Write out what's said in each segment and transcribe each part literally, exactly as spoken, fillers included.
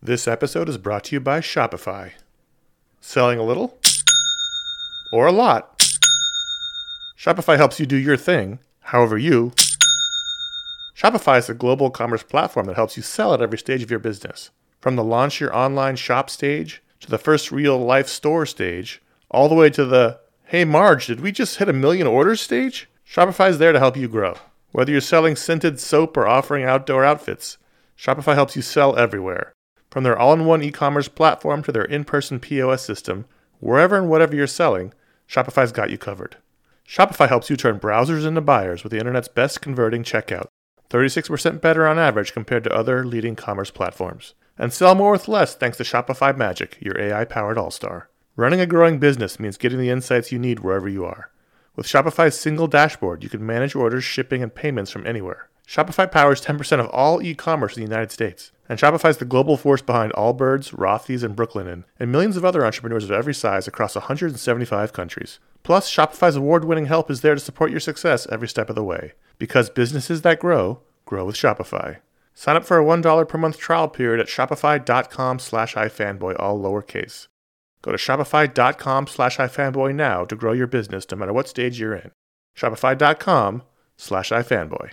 This episode is brought to you by Shopify. Selling a little? Or a lot? Shopify helps you do your thing, however you. Shopify is a global commerce platform that helps you sell at every stage of your business. From the launch your online shop stage, to the first real-life store stage, all the way to the, hey Marge, did we just hit a million orders stage? Shopify is there to help you grow. Whether you're selling scented soap or offering outdoor outfits, Shopify helps you sell everywhere. From their all-in-one e-commerce platform to their in-person P O S system, wherever and whatever you're selling, Shopify's got you covered. Shopify helps you turn browsers into buyers with the internet's best converting checkout, thirty-six percent better on average compared to other leading commerce platforms. And sell more with less thanks to Shopify Magic, your A I-powered all-star. Running a growing business means getting the insights you need wherever you are. With Shopify's single dashboard, you can manage orders, shipping, and payments from anywhere. Shopify powers ten percent of all e-commerce in the United States. And Shopify's the global force behind Allbirds, Rothy's, and Brooklinen, and millions of other entrepreneurs of every size across one hundred seventy-five countries. Plus, Shopify's award-winning help is there to support your success every step of the way. Because businesses that grow, grow with Shopify. Sign up for a one dollar per month trial period at shopify.com slash ifanboy, all lowercase. Go to shopify.com slash ifanboy now to grow your business no matter what stage you're in. Shopify.com slash ifanboy.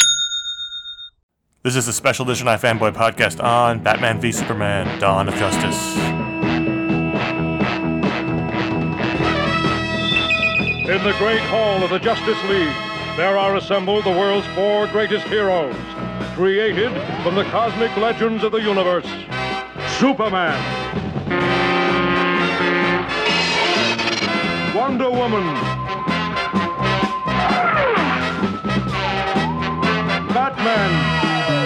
This is a special edition iFanboy podcast on Batman v Superman, Dawn of Justice. In the great hall of the Justice League, there are assembled the world's four greatest heroes, created from the cosmic legends of the universe. Superman, Wonder Woman, Batman.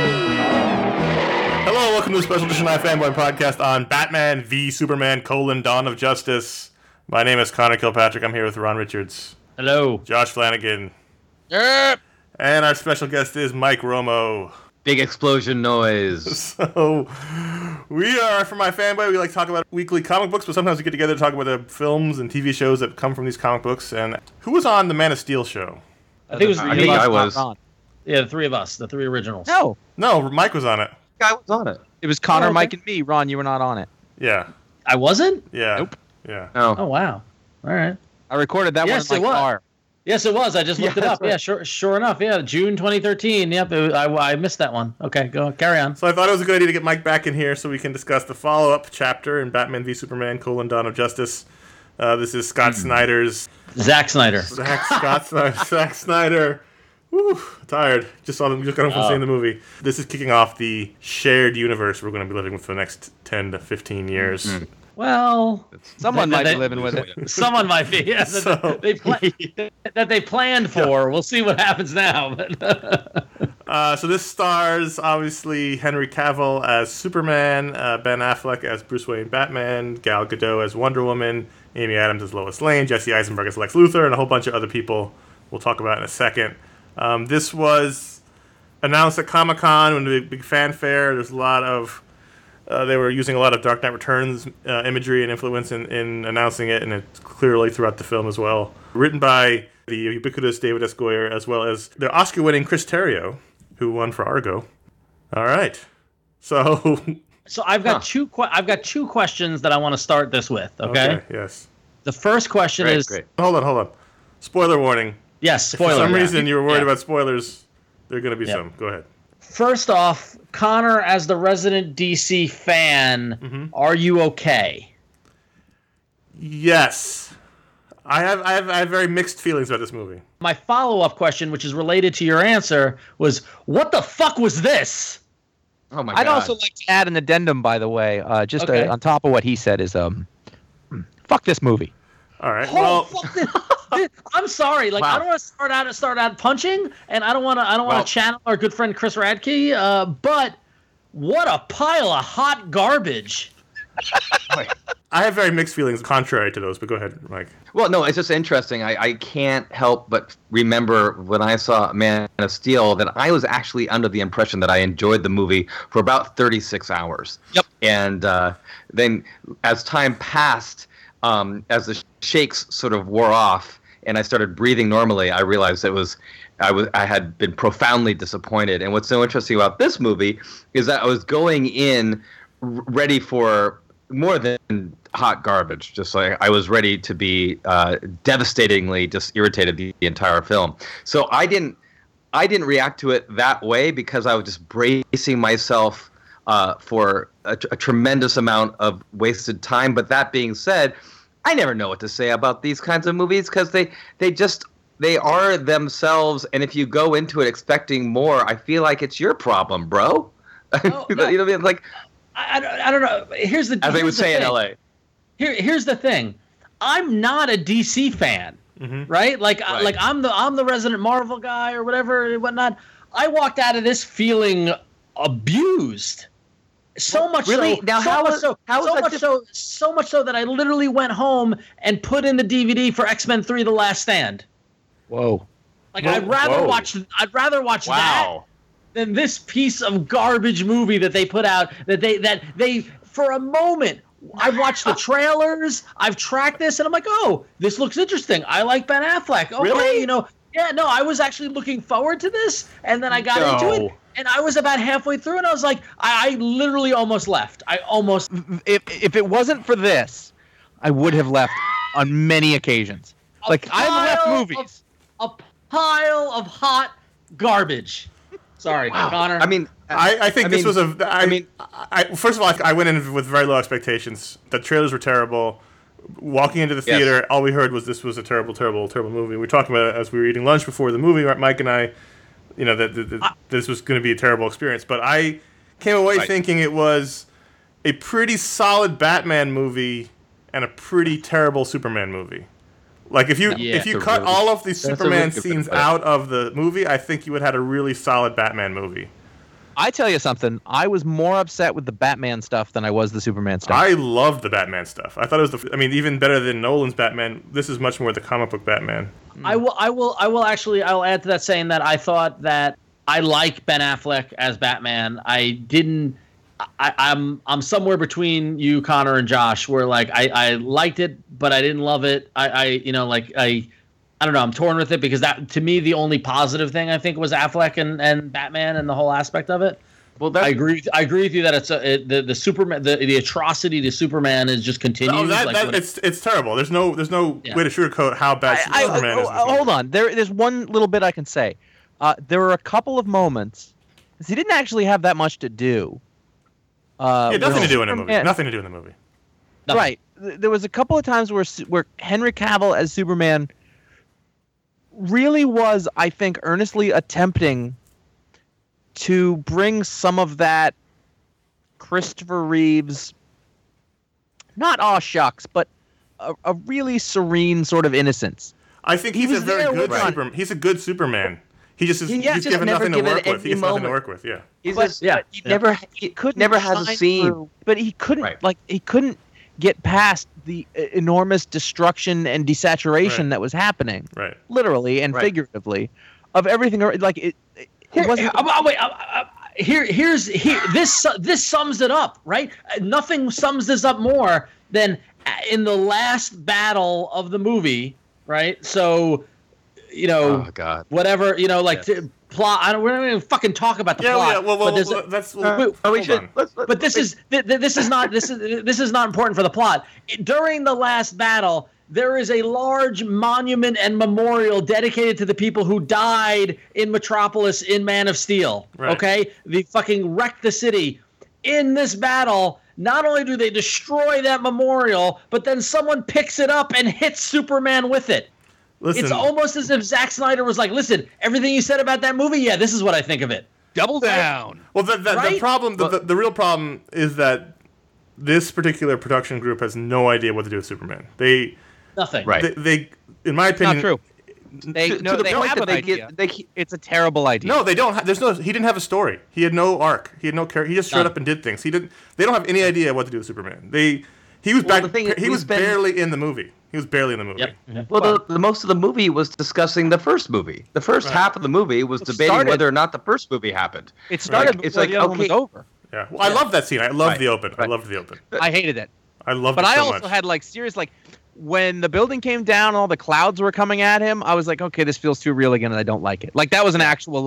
Hello, welcome to a special edition iFanboy podcast on Batman v Superman, colon, Dawn of Justice. My name is Connor Kilpatrick. I'm here with Ron Richards. Hello. Josh Flanagan. Yep. And our special guest is Mike Romo. Big explosion noise. So, we are, for my fanboy, we like to talk about weekly comic books, but sometimes we get together to talk about the films and T V shows that come from these comic books. And who was on the Man of Steel show? I think it was. I think I was. Yeah, the three of us, the three originals. No, No, Mike was on it. I was on it. it was Connor, Oh, okay. Mike, and me. Ron, you were not on it. Yeah. I wasn't? Yeah. Nope. Yeah. No. Oh, wow. All right. I recorded that Yes, one in it my was. car. Yes, it was. I just looked Yeah, it up. that's right. Yeah, sure sure enough. Yeah, June twenty thirteen. Yep, it was, I, I missed that one. Okay, go carry on. So I thought it was a good idea to get Mike back in here so we can discuss the follow-up chapter in Batman v Superman, colon, Dawn of Justice. Uh, this is Scott Snyder's... Zack Snyder. Zack Scott Snyder. Zack Snyder. Whew, tired. Just saw them. Just got home from Oh. seeing the movie. This is kicking off the shared universe we're going to be living with for the next ten to fifteen years. Mm-hmm. Well, Someone They- might they- be living with it. someone might be. Yeah, So- that, they play, that they planned for. We'll see what happens now. Uh, so this stars, obviously, Henry Cavill as Superman, uh, Ben Affleck as Bruce Wayne Batman, Gal Gadot as Wonder Woman, Amy Adams as Lois Lane, Jesse Eisenberg as Lex Luthor, and a whole bunch of other people we'll talk about in a second. Um, this was announced at Comic-Con when the big, big fanfare. There's a lot of... Uh, they were using a lot of Dark Knight Returns uh, imagery and influence in, in announcing it, and it's clearly throughout the film as well. Written by the ubiquitous David S. Goyer, as well as the Oscar-winning Chris Terrio, who won for Argo. All right. So... So I've got Huh. two. Que- I've got two questions that I want to start this with. Okay. yes. The first question Great, is great. Hold on, hold on. Spoiler warning. yes. If for Spoiler. some yeah. reason you were worried Yeah. about spoilers, there are going to be Yep. some. Go ahead. First off, Connor, as the resident D C fan, Mm-hmm. are you okay? Yes. I have, I have I have very mixed feelings about this movie. My follow-up question, which is related to your answer, was what the fuck was this? Oh my I'd god. also like to add an addendum, by the way, uh, just Okay. uh, on top of what he said is, um, fuck this movie. All right. Oh, Well, fuck this. I'm sorry. Like Wow. I don't want to start out start out punching, and I don't want to I don't Well- want to channel our good friend Chris Radke. Uh, but what a pile of hot garbage. I have very mixed feelings contrary to those, but go ahead, Mike. Well, no, it's just interesting. I, I can't help but remember when I saw Man of Steel that I was actually under the impression that I enjoyed the movie for about thirty-six hours. Yep. And uh, then as time passed, um, as the shakes sort of wore off and I started breathing normally, I realized it was I was I had been profoundly disappointed. And what's so interesting about this movie is that I was going in r- ready for more than hot garbage. Just like I was ready to be uh, devastatingly just irritated the, the entire film. So I didn't, I didn't react to it that way because I was just bracing myself uh, for a, a tremendous amount of wasted time. But that being said, I never know what to say about these kinds of movies because they, they just they are themselves. And if you go into it expecting more, I feel like it's your problem, bro. No, no. You know what I mean? Like. I, I, I don't know. Here's the as they would the say thing. in L A. Here, here's the thing. I'm not a D C fan, mm-hmm. right? Like, right. like I'm the I'm the resident Marvel guy or whatever and whatnot. I walked out of this feeling abused, so well, much really? so. Now, so how much was, so? How so was much diff- so? So much so that I literally went home and put in the D V D for X-Men three: The Last Stand. Whoa! Like whoa, I'd rather whoa. watch. I'd rather watch wow. that than this piece of garbage movie that they put out. That they that they. For a moment, I've watched the trailers, I've tracked this, and I'm like, oh, this looks interesting. I like Ben Affleck. Okay, really? you know, yeah, no, I was actually looking forward to this, and then I got no. into it, and I was about halfway through, and I was like, I, I literally almost left. I almost. If if it wasn't for this, I would have left on many occasions. A Like I've left pile movies. Of, a pile of hot garbage. Sorry, Wow. Connor. I mean, I, I think I this mean, was a. I, I mean, I, first of all, I, I went in with very low expectations. The trailers were terrible. Walking into the theater, yes. all we heard was this was a terrible, terrible, terrible movie. We were talking about it as we were eating lunch before the movie. Mike and I, you know, that, that, that I, this was going to be a terrible experience. But I came away right. thinking it was a pretty solid Batman movie and a pretty terrible Superman movie. Like if you Yeah, if you that's a cut really- all of these that's a Superman really good scenes point. out of the movie, I think you would have had a really solid Batman movie. I tell you something. I was more upset with the Batman stuff than I was the Superman stuff. I loved the Batman stuff. I thought it was the. I mean, even better than Nolan's Batman. This is much more the comic book Batman. I will. I will. I will actually. I'll add to that saying that I thought that I like Ben Affleck as Batman. I didn't. I, I'm. I'm somewhere between you, Connor, and Josh. Where like I, I liked it, but I didn't love it. I, I. You know, like I. I don't know. I'm torn with it because that, to me, the only positive thing I think was Affleck and, and Batman and the whole aspect of it. well, that's, I agree. With, I agree with you that it's a, it, the the Superman the, the atrocity to Superman is just continues. Oh, that, like that, when- it's it's terrible. There's no there's no Yeah. way to sugarcoat how bad I, I, Superman oh, is. in this oh, movie. hold on. There, there's one little bit I can say. Uh, there were a couple of moments. 'Cause he didn't actually have that much to do. Uh, Yeah, nothing with to do in a movie. Superman. Nothing to do in the movie. Nothing. Right. Th- There was a couple of times where Su- where Henry Cavill as Superman really was, I think, earnestly attempting to bring some of that Christopher Reeves, not aw shucks, but a, a really serene sort of innocence. I think He he's a was very there good with- Superman. He's a good Superman. He just is, He- he's yeah, just given never nothing to given work with. He any has nothing to moment. work with. Yeah. he's But- just, yeah, he yeah. never He he couldn't never has a shine scene. through- but he couldn't Right. like he couldn't get past the uh, enormous destruction and desaturation Right. that was happening, Right. literally and Right. figuratively, of everything. ar- Like it, it Here, wasn't. uh, uh, wait, uh, uh, here, here's here. This su- this sums it up, right? Uh, Nothing sums this up more than uh, in the last battle of the movie, right? So, you know, Oh God. whatever, you know, like Yes. to plot. I don't. We're not even fucking talk about the Yeah. plot. Yeah. Well. but Well. there's well a- that's. Uh, Well, oh, we hold should. on. Let's, let's, but this is th- th- this is not this is this is not important for the plot. During the last battle, there is a large monument and memorial dedicated to the people who died in Metropolis in Man of Steel. Right. Okay, they fucking wrecked the city. In this battle, not only do they destroy that memorial, but then someone picks it up and hits Superman with it. Listen. It's almost as if Zack Snyder was like, "Listen, everything you said about that movie, yeah, this is what I think of it." Double down. Well, the, the, the Right? problem, the, Well- the, the real problem is that this particular production group has no idea what to do with Superman. They, Nothing. Right. they, they in my opinion, Not true. They to, no, to the they point have that an they idea. get they keep- It's a terrible idea. No, they don't. Ha- there's no. He didn't have a story. He had no arc. He had no character. He just showed None. up and did things. He didn't. They don't have any idea what to do with Superman. They. He was Well, back. the thing is, he we've was been- barely in the movie. He was barely in the movie. Yep. Well, the, the most of the movie was discussing the first movie. The first Right. half of the movie was It debating started- whether or not the first movie happened. It started Like, it's before like, the other one was okay- over. Yeah. Well, I love that scene. I love Right. the open. I Right. loved the open. I hated it. I loved But it I so also much. had like serious like when the building came down and all the clouds were coming at him, I was like, okay, this feels too real again and I don't like it. Like that was an actual like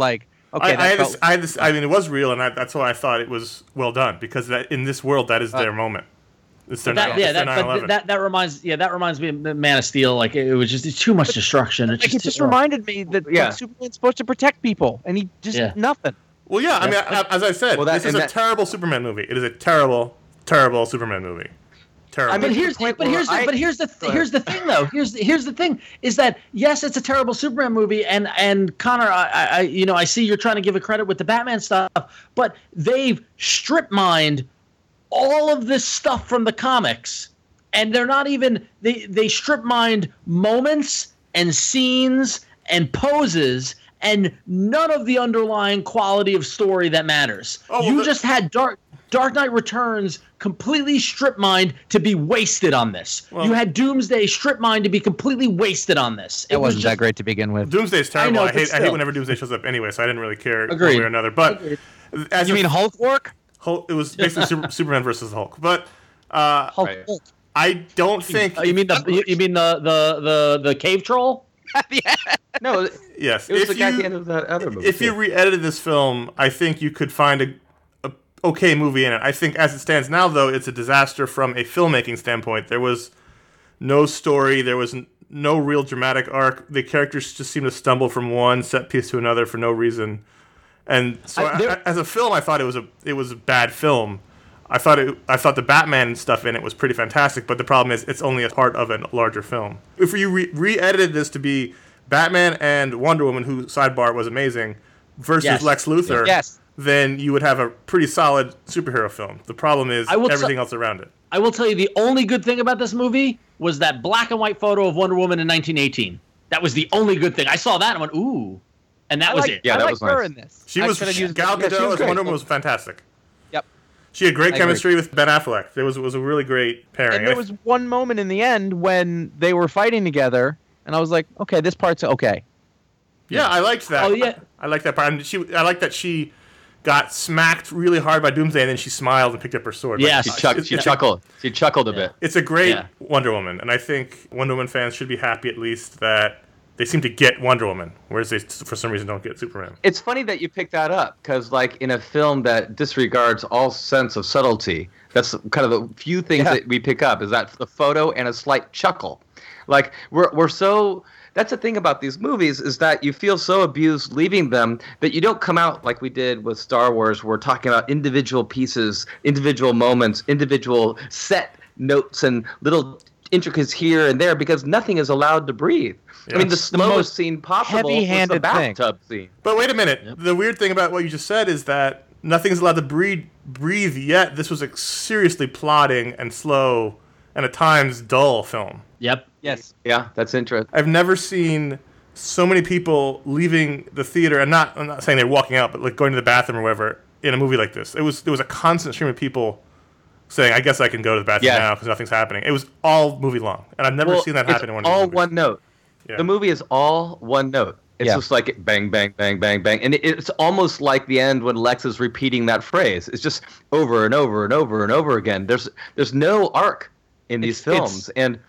Okay, I, that I, had felt- this, I had this. I mean, it was real, and I, that's why I thought it was well done because that in this world, that is their moment. It's their, That, nine- yeah, it's their that, nine but eleven. that that reminds yeah that reminds me of Man of Steel. Like it was just too much destruction. It like, just, it just oh. reminded me that Yeah. like, Superman's supposed to protect people, and he just Yeah. nothing. Well, yeah. I mean, I, as I said, Well, that- this is and a that- terrible Superman movie. It is a terrible, terrible Superman movie. Terrible. I But mean, here's to the point but where here's the, I- but here's the Go ahead. here's the thing though. Here's the, here's the thing is that yes, it's a terrible Superman movie, and and Connor, I, I you know I see you're trying to give a credit with the Batman stuff, but they've strip mined all of this stuff from the comics, and they're not even they they strip mined moments and scenes and poses. And none of the underlying quality of story that matters. Oh, well, you the- just had Dark Dark Knight Returns completely strip mined to be wasted on this. Well- you had Doomsday strip mined to be completely wasted on this. It, was wasn't just, that great to begin with. Doomsday's terrible. I I, know, but hate. I hate still. whenever Doomsday shows up anyway, so I didn't really care one Agreed. way or another. But as You a- mean Hulk work? Hulk, it was basically Super, Superman versus the Hulk. But uh, Hulk. Right. Hulk. I don't think. Oh, you mean the you, you mean the, the the the cave troll? yeah. No, it yes. was if the guy at you- the end of that other movie. If you too. re-edited this film, I think you could find a, a okay movie in it. I think as it stands now, though, it's a disaster from a filmmaking standpoint. There was no story. There was n- no real dramatic arc. The characters just seemed to stumble from one set piece to another for no reason. And so, I- there- I- as a film, I thought it was a it was a bad film. I thought it. I thought the Batman stuff in it was pretty fantastic, but the problem is it's only a part of a larger film. If you re- re-edited this to be Batman and Wonder Woman, who sidebar was amazing, versus Yes. Lex Luthor, Yes. then you would have a pretty solid superhero film. The problem is I will everything t- else around it. I will tell you the only good thing about this movie was that black and white photo of Wonder Woman in nineteen eighteen. That was the only good thing. I saw that and went ooh, and that I was like, it. Yeah, I that like was her nice. in this. She I was could've used Gal that. Yeah, she Gadot was as great. Wonder Woman was fantastic. Yep. She had great I chemistry with Ben Affleck. There was was a really great pairing. And there was one moment in the end when they were fighting together, and I was like, okay, this part's okay. Yeah, I liked that. Oh, yeah. I liked that part. And she, I like that she got smacked really hard by Doomsday, and then she smiled and picked up her sword. Yes. she, Like, chuck, it's- she it's- chuckled. She chuckled a Yeah. bit. It's a great Yeah. Wonder Woman, and I think Wonder Woman fans should be happy at least that they seem to get Wonder Woman, whereas they, for some reason, don't get Superman. It's funny that you picked that up because, like, in a film that disregards all sense of subtlety, that's kind of the few things Yeah. that we pick up is that the photo and a slight chuckle. Like, we're we're so. That's the thing about these movies is that you feel so abused leaving them that you don't come out like we did with Star Wars. We're talking about individual pieces, individual moments, individual set notes and little intricacies here and there because nothing is allowed to breathe. I mean, the Yes. The slowest most scene possible was the heavy-handed thing. bathtub scene. But wait a minute. The weird thing about what you just said is that nothing's allowed to breathe, breathe yet. This was a seriously plodding and slow and at times dull film. Yep. Yes. Yeah, that's interesting. I've never seen so many people leaving the theater, and not I'm not saying they're walking out, but like going to the bathroom or whatever in a movie like this. It was there was a constant stream of people saying, "I guess I can go to the bathroom Yeah. now because nothing's happening." It was all movie long, and I've never Well, seen that it's happen in one of all these movies. one note. Yeah. The movie is all one note. It's Yeah. just like bang, bang, bang, bang, bang. And it, it's almost like the end when Lex is repeating that phrase. It's just over and over and over and over again. There's there's no arc in these It's- films. it's- And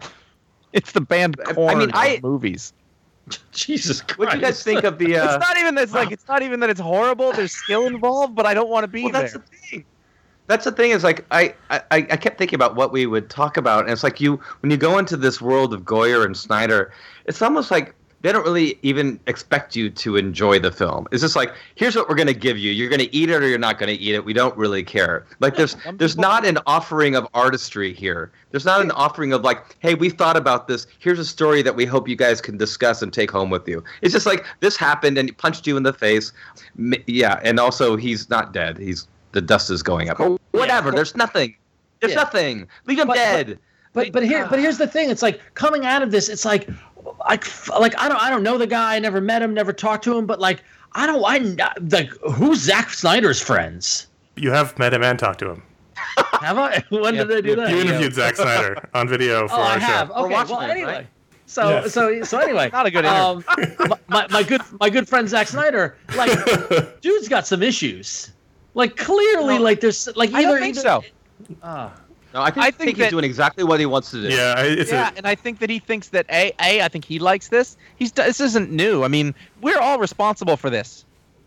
It's the band I Korn mean, of I- movies. Jesus Christ. what do you guys think of the... Uh, It's not even that it's like it's not even that it's horrible. There's skill involved, but I don't want to be well, there. that's the thing. That's the thing is like I, I, I kept thinking about what we would talk about, and it's like you when you go into this world of Goyer and Snyder, it's almost like they don't really even expect you to enjoy the film. It's just like, here's what we're going to give you. You're going to eat it or you're not going to eat it. We don't really care. Like there's Some there's people- not an offering of artistry here. There's not an offering of like, hey, we thought about this. Here's a story that we hope you guys can discuss and take home with you. It's just like this happened and he punched you in the face. M- Yeah, and also he's not dead. He's the dust is going up. Or whatever. There's nothing. There's Yeah. nothing. Leave him But- dead. But but here but here's the thing. It's like coming out of this. It's like like like I don't I don't know the guy. I never met him. Never talked to him. But like I don't I like who's Zack Snyder's friends? You have met him and talked to him. Have I? When Yeah, did I do that? You interviewed Zack Snyder on video for Oh, our I have. show. Okay. watching Well, it, anyway. right? So Yes. so so anyway. Not a good um, my, my my good my good friend Zack Snyder. Like, dude's got some issues. Like clearly, No, like there's like either I don't think either, so. Ah. No, I think, I I think think he's that- doing exactly what he wants to do. Yeah, I- it's yeah, a, and I think that he thinks that a a I think he likes this. He's this isn't new. I mean, we're all responsible for this.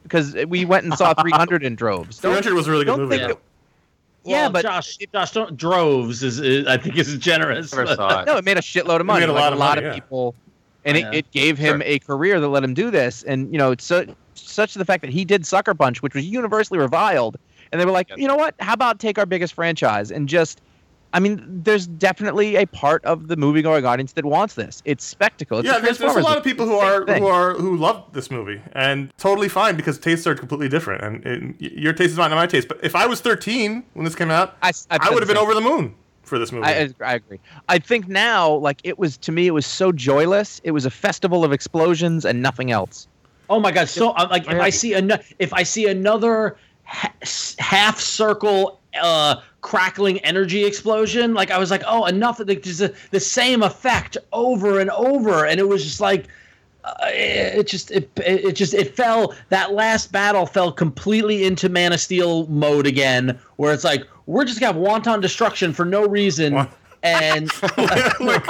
because we went and saw three hundred in droves. three hundred was a really good don't movie. think though. it- yeah, Well, but Josh, Josh, don't droves is, is I think is generous. Never but- saw it. no, it made a shitload of money. made a like lot a of lot money, of yeah. people, and Yeah. it, it gave him Sure. a career that let him do this. And you know, it's so, such the fact that he did Sucker Punch, which was universally reviled, and they were like, Yes. you know what? How about take our biggest franchise and just. I mean, there's definitely a part of the movie-going audience that wants this. It's spectacle. It's Yeah, there's, there's a Transformers. lot of people who Same are thing. who are who love this movie, and totally fine because tastes are completely different, and, and y- your taste is not my taste. But if I was thirteen when this came out, I, I would have been over the moon for this movie. I, I I agree. I think now, like it was to me, it was so joyless. It was a festival of explosions and nothing else. Oh my god! So I'm like, if I see an, if I see another ha- half circle uh, crackling energy explosion, like I was like, oh, enough of the just the, the same effect over and over, and it was just like, uh, it just it it just it fell. That last battle fell completely into Man of Steel mode again, where it's like we're just gonna have wanton destruction for no reason. What? And like, like,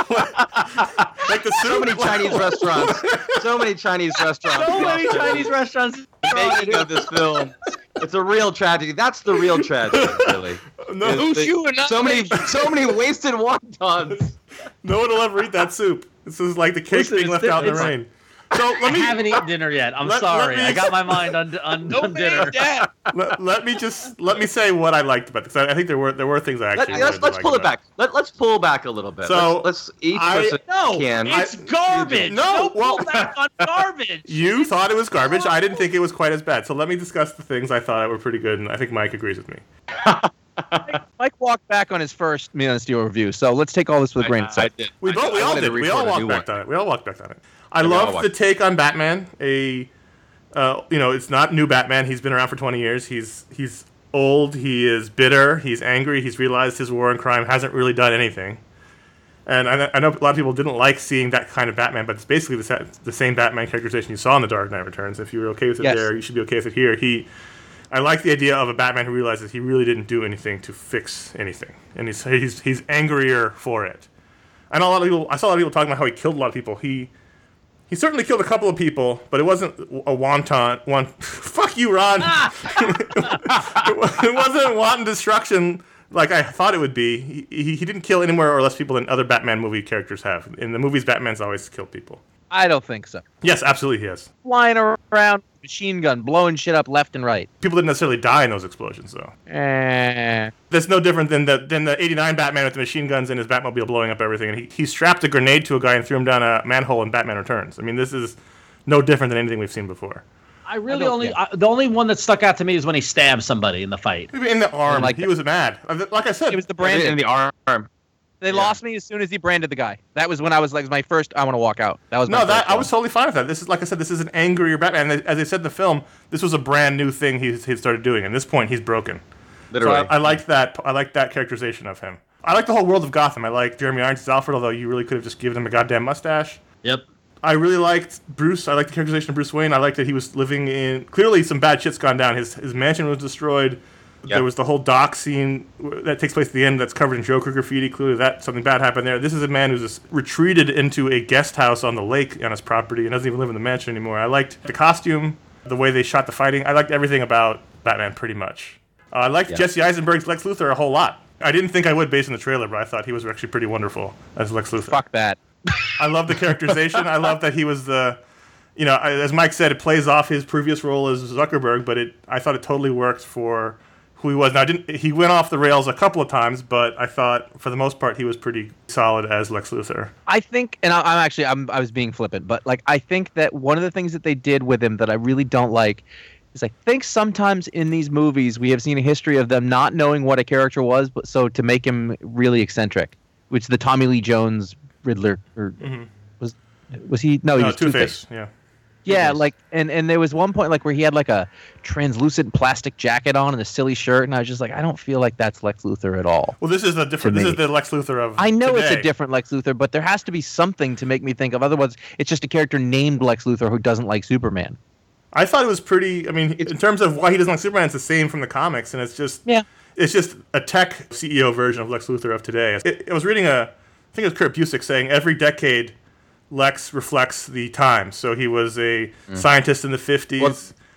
like the So many soup- Chinese restaurants. So many Chinese restaurants. so many Chinese restaurants. making of this film. It's a real tragedy. That's the real tragedy, really. No, Is Who's the- you and not so many, me? so many wasted wontons. no one will ever eat that soup. This is like the cake Listen, being it's- left out in the it's- rain. So let I me haven't eaten dinner yet. I'm Let- sorry. let me I got ex- my mind on on, on dinner. let, let me just let me say what I liked about this. 'Cause I, I think there were there were things I Let, actually us really let's, let's did pull like it back. Let, let's pull back a little bit. So, let's, let's each I- person No, can. it's I- garbage. No, Don't well- pull back on garbage. You thought it was garbage. I didn't think it was quite as bad. So let me discuss the things I thought were pretty good, and I think Mike agrees with me. Mike walked back on his first Man of Steel review, so let's take all this with a grain of I salt. did. We I- both, we I all wanted to did. We all record a walked new back one. on it. We all walked back on it. I Yeah, we all love walked. the take on Batman. A, uh, you know, it's not new Batman. He's been around for twenty years. He's he's old. He is bitter. He's angry. He's realized his war on crime hasn't really done anything. And I, I know a lot of people didn't like seeing that kind of Batman, but it's basically the, sa- the same Batman characterization you saw in The Dark Knight Returns. If you were okay with it Yes. there, you should be okay with it here. He, I like the idea of a Batman who realizes he really didn't do anything to fix anything, and he's he's he's angrier for it. I know a lot of people. I saw a lot of people talking about how he killed a lot of people. He he certainly killed a couple of people, but it wasn't a wanton one. Fuck you, Ron. it wasn't wanton destruction like I thought it would be. He, he he didn't kill any more or less people than other Batman movie characters have. In the movies, Batman's always killed people. I don't think so. Yes, absolutely, he has. Flying around, machine gun, blowing shit up left and right. People didn't necessarily die in those explosions, though. Eh. That's no different than the than the eighty-nine Batman with the machine guns in his Batmobile blowing up everything. And he, he strapped a grenade to a guy and threw him down a manhole in Batman Returns. I mean, this is no different than anything we've seen before. I really don't only get I, the only one that stuck out to me is when he stabbed somebody in the fight. In the arm, like he that. was mad. Like I said, It was the in branding. the arm. They lost me as soon as he branded the guy. That was when I was like, my first, I want to walk out. That was my no, that first I one. was totally fine with that. This is like I said, this is an angrier Batman. And as they said in the film, this was a brand new thing he he started doing. At this point, he's broken. So Literally. I, I liked that. I liked that characterization of him. I like the whole world of Gotham. I like Jeremy Irons as Alfred, although you really could have just given him a goddamn mustache. Yep. I really liked Bruce. I liked the characterization of Bruce Wayne. I liked that he was living in. Clearly, some bad shit's gone down. His his mansion was destroyed. Yep. There was the whole dock scene that takes place at the end that's covered in Joker graffiti. Clearly, that something bad happened there. This is a man who's just retreated into a guest house on the lake on his property and doesn't even live in the mansion anymore. I liked the costume, the way they shot the fighting. I liked everything about Batman pretty much. Uh, I liked Yeah. Jesse Eisenberg's Lex Luthor a whole lot. I didn't think I would based on the trailer, but I thought he was actually pretty wonderful as Lex Luthor. Fuck that. I love the characterization. I love that he was the, you know, as Mike said, it plays off his previous role as Zuckerberg, but it I thought it totally worked for who he was. Now, I didn't he went off the rails a couple of times, but I thought for the most part he was pretty solid as Lex Luthor. I think, and I, I'm actually, I'm, I was being flippant, but like, I think that one of the things that they did with him that I really don't like is I think sometimes in these movies we have seen a history of them not knowing what a character was, but so to make him really eccentric, which the Tommy Lee Jones Riddler or was was he? No, he No, was Two Two-Face. Face. Yeah. Yeah, Two-Face. like, and and there was one point like where he had like a translucent plastic jacket on and a silly shirt, and I was just like, I don't feel like that's Lex Luthor at all. Well, this is the different. To This me. is the Lex Luthor of. I know it's today. a different Lex Luthor, but there has to be something to make me think of. Otherwise, it's just a character named Lex Luthor who doesn't like Superman. I thought it was pretty. I mean, in terms of why he doesn't like Superman, it's the same from the comics, and it's just Yeah. it's just a tech C E O version of Lex Luthor of today. It, I was reading a, I think it was Kurt Busiek saying every decade, Lex reflects the times. So he was a scientist in the fifties. Well,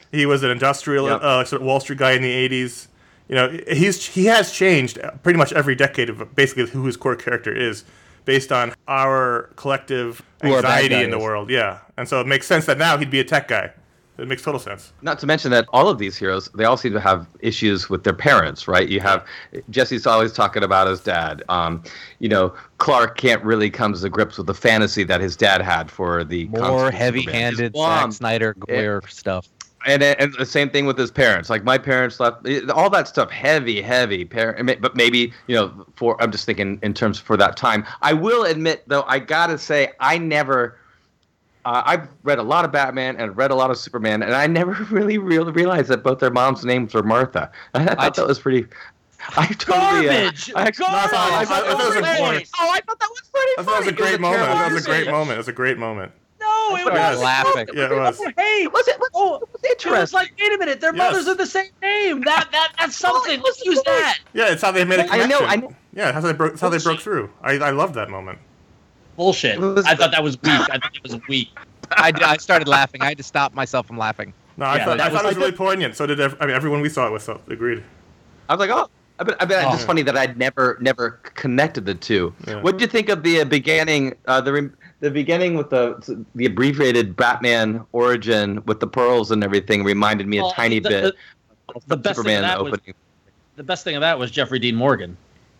He was an industrial, Yep. uh, sort of Wall Street guy in the eighties. You know, he's he has changed pretty much every decade of basically who his core character is, based on our collective Who our bad anxiety guy in the is. world. Yeah, and so it makes sense that now he'd be a tech guy. It makes total sense. Not to mention that all of these heroes, they all seem to have issues with their parents, right? You have Jesse's always talking about his dad. Um, you know, Clark can't really come to grips with the fantasy that his dad had for the More concept of Superman. heavy-handed His mom- Zack Snyder Goyer stuff. And, and the same thing with his parents. Like my parents left all that stuff heavy, heavy. Parent, but maybe you know, for I'm just thinking in terms for that time. I will admit though, I gotta say, I never. Uh, I've read a lot of Batman and read a lot of Superman, and I never really real, realized that both their moms' names were Martha. I thought I that was pretty. I totally. Garbage! Uh, I, Garbage! No, I thought- I thought it was Garbage! important. Oh, I thought that was pretty I thought it was a great was a moment. That terrible was a great decision. moment. It was a great moment. No, it started was laughing. Yeah, it was. Hey, was it? Was, oh, was it was interesting. like, wait a minute, their Yes. mothers are the same name. That that that's something. Let's use that. Yeah, it's how they made a I connection. know, I know. Yeah, that's how they broke. That's how they broke through. I I loved that moment. Bullshit. It was I the- thought that was weak. I thought it was weak. I, did- I started laughing. I had to stop myself from laughing. No, I Yeah, thought that I thought was it was like really the- poignant. So did ev- I mean everyone we saw it with. So agreed. I was like, oh. I bet, I bet Oh. it's just funny that I'd never, never connected the two. Yeah. What did you think of the uh, beginning, uh, the re- the beginning with the the abbreviated Batman origin with the pearls and everything reminded me Well, a tiny the- bit the- of the best thing Superman of that was- opening. The best thing of that was Jeffrey Dean Morgan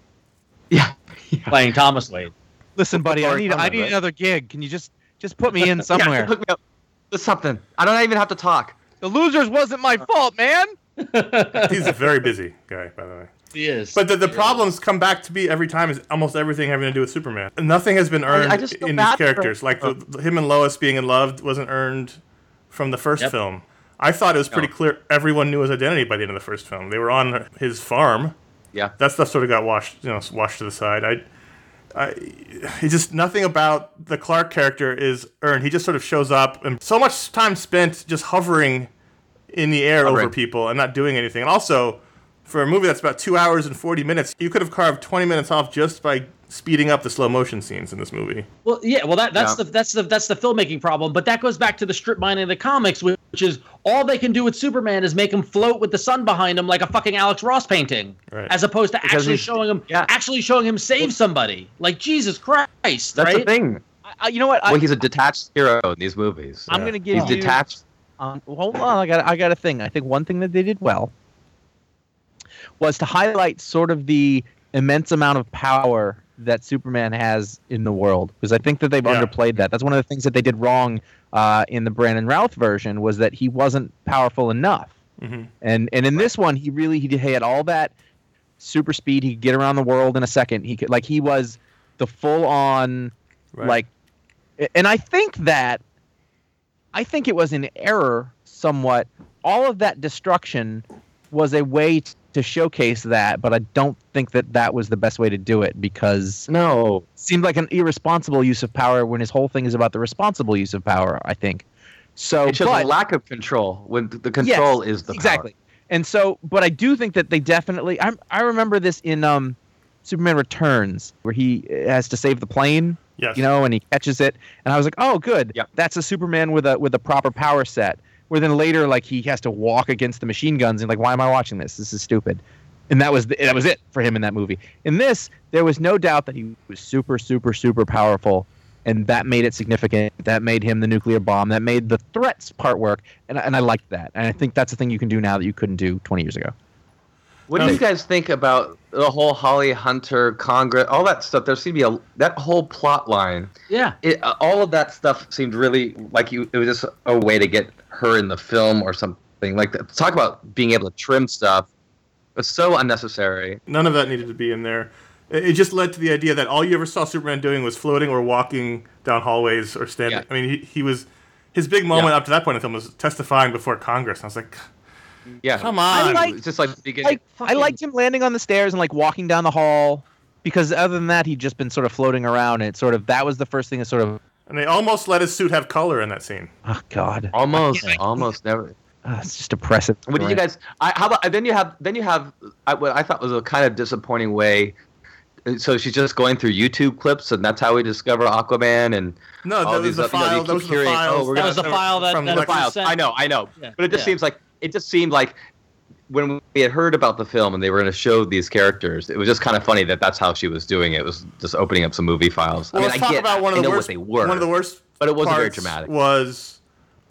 Yeah, playing Thomas Wade. Listen, buddy, I Or need I comment, need right? another gig. Can you just just put me in Yeah, somewhere? hook me up with something. I don't even have to talk. The losers wasn't my fault, man. He's a very busy guy, by the way. He is. But the, the He problems come back to be every time is almost everything having to do with Superman. Nothing has been earned I just feel in bad these for- characters. Like the, the- him and Lois being in love wasn't earned from the first Yep. film. I thought it was pretty No. clear everyone knew his identity by the end of the first film. They were on his farm. Yeah. That stuff sort of got washed, you know, washed to the side. I, I, he just nothing about the Clark character is earned. He just sort of shows up, and so much time spent just hovering in the air Hovering. over people and not doing anything. And also, for a movie that's about two hours and forty minutes, you could have carved twenty minutes off just by speeding up the slow motion scenes in this movie. Well, yeah, well that that's Yeah. the that's the that's the filmmaking problem, but that goes back to the strip mining of the comics, which, which is all they can do with Superman is make him float with the sun behind him like a fucking Alex Ross painting, Right. as opposed to Because actually he's- showing him yeah. actually showing him save somebody. Like Jesus Christ, That's right? the thing. I, I- you know what? I, Well, he's a detached hero in these movies. I'm Yeah. gonna give He's you. detached. Um, hold on, I got I got a thing. I think one thing that they did well was to highlight sort of the immense amount of power that Superman has in the world, because I think that they've Yeah. underplayed that. That's one of the things that they did wrong uh, in the Brandon Routh version, was that he wasn't powerful enough. Mm-hmm. And and in this one, he really he had all that super speed. He could get around the world in a second. He could like he was the full on Right. like, and I think that I think it was an error somewhat. All of that destruction was a way t- to showcase that, but I don't think that that was the best way to do it, because No. it seemed like an irresponsible use of power when his whole thing is about the responsible use of power, I think. So, It shows but, a lack of control when the control Yes, is the exactly. And so, but I do think that they definitely. I I remember this in um, Superman Returns, where he has to save the plane, Yes. you know, and he catches it, and I was like, oh, good, Yep. that's a Superman with a with a proper power set. Where then later, like he has to walk against the machine guns, and like, why am I watching this? This is stupid. And that was the, that was it for him in that movie. In this, there was no doubt that he was super, super, super powerful. And that made it significant. That made him the nuclear bomb. That made the threats part work. And, I- and I liked that. And I think that's a thing you can do now that you couldn't do twenty years ago. What do Um, you guys think about the whole Holly Hunter Congress, all that stuff? There seemed to be a that whole plot line. Yeah. It, uh, all of that stuff seemed really like you. It was just a way to get her in the film or something. Like that. Talk about being able to trim stuff. It's so unnecessary. None of that needed to be in there. It it just led to the idea that all you ever saw Superman doing was floating or walking down hallways or standing. Yeah. I mean, he, he was his big moment Yeah. up to that point in the film was testifying before Congress. And I was like, Yeah, come on. I like- It's just like the beginning. Like, I liked him landing on the stairs and like walking down the hall, because other than that, he'd just been sort of floating around. And it sort of that was the first thing that sort of and they almost let his suit have color in that scene. oh god, almost, almost never. oh, it's just oppressive. What did you guys? I, how about then you have then you have I, what I thought was a kind of disappointing way So she's just going through YouTube clips, and that's how we discover Aquaman and No, all that was these the other- you know, file. you Those keep were the hearing, files. oh, we're That gonna- was the file that, from that Lex- was files. sent. I know, I know, Yeah, but it just yeah. seems like it just seemed like when we had heard about the film and they were going to show these characters, it was just kind of funny that that's how she was doing it. It was just opening up some movie files. Well, I mean, let's I talk get, about one of I the know worst. what they were, One of the worst, but it wasn't very parts dramatic. Was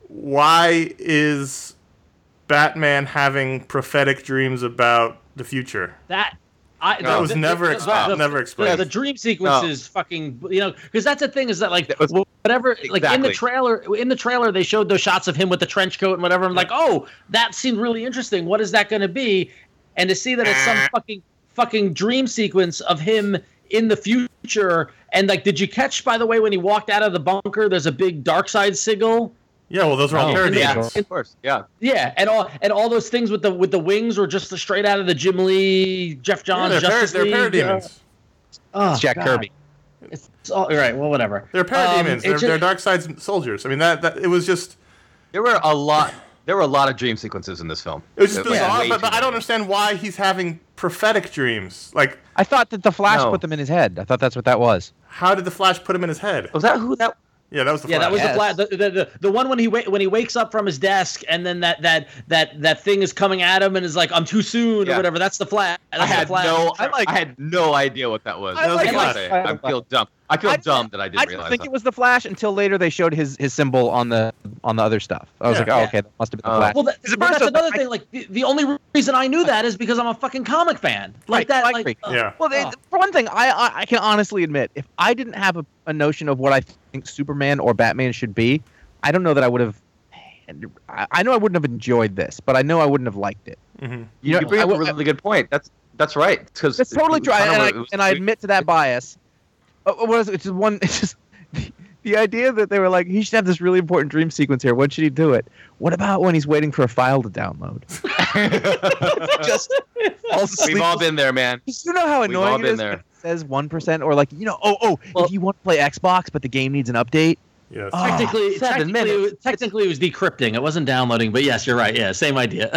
why is Batman having prophetic dreams about the future? That I, That was the- the- never the- explained. the- Never explained. The, the dream sequences, fucking, you know, because that's the thing is that like That was- whatever, like in the Exactly. trailer, in the trailer they showed those shots of him with the trench coat and whatever. I'm like, oh, that seemed really interesting. What is that going to be? And to see that it's some fucking fucking dream sequence of him in the future. And like, did you catch, by the way, when he walked out of the bunker, there's a big dark side signal. Yeah, well, those are all Oh, parademons. Yeah, of course, yeah. Yeah, and all and all those things with the with the wings were just straight out of the Jim Lee, Jeff Yeah, Johns, they're, par- Justice they're League. parademons. Oh, It's Jack God. Kirby. It's, it's all right. Well, whatever. They're parademons. Um, they're, it just- they're dark side soldiers. I mean, that, that it was just There were a lot. There were a lot of dream sequences in this film. it was just It was bizarre. way But, too but I don't many. understand why he's having prophetic dreams. Like, I thought that the Flash No. put them in his head. I thought that's what that was. how did the Flash put him in his head? Was that who that? Yeah, that was the Yeah, Flash. that was Yes. the, flat, the, the the the one when he wa- when he wakes up from his desk and then that that that that thing is coming at him and is like, I'm too soon or Yeah. whatever. That's the flat. That's I had the flash. no. I like- I had no idea what that was. I like I gotta Flash. say, I I like feel dumb. I feel I dumb that I didn't I didn't realize think that. it was the Flash until later they showed his his symbol on the on the other stuff. I was Yeah. like, oh, Yeah. okay, that must have been the Oh. Flash. Well, that, Because at but first that's I was another like, thing. Like the, the only reason I knew that is because I'm a fucking comic fan. Like Right, that. I Like, agree. uh, Yeah. Well, they, Oh. for one thing, I, I I can honestly admit, if I didn't have a, a notion of what I think Superman or Batman should be, I don't know that I would have. I, I know I wouldn't have enjoyed this, but I know I wouldn't have liked it. hmm You, know, you bring I up a would- really good point. That's that's right. Because That's totally true, and, I, and I admit to that bias. Uh, what is it? It's just one. It's just the, the idea that they were like, he should have this really important dream sequence here. When should he do it? What about when he's waiting for a file to download? Just falls asleep. We've all been there, man. You know how We've all annoying it been is there. when it says one percent or like, you know, oh, oh, Well- if you want to play Xbox but the game needs an update. Yes. Oh, Technically, seven technically, it was, minutes. technically, it was decrypting. It wasn't downloading. But yes, you're right. Yeah, same idea.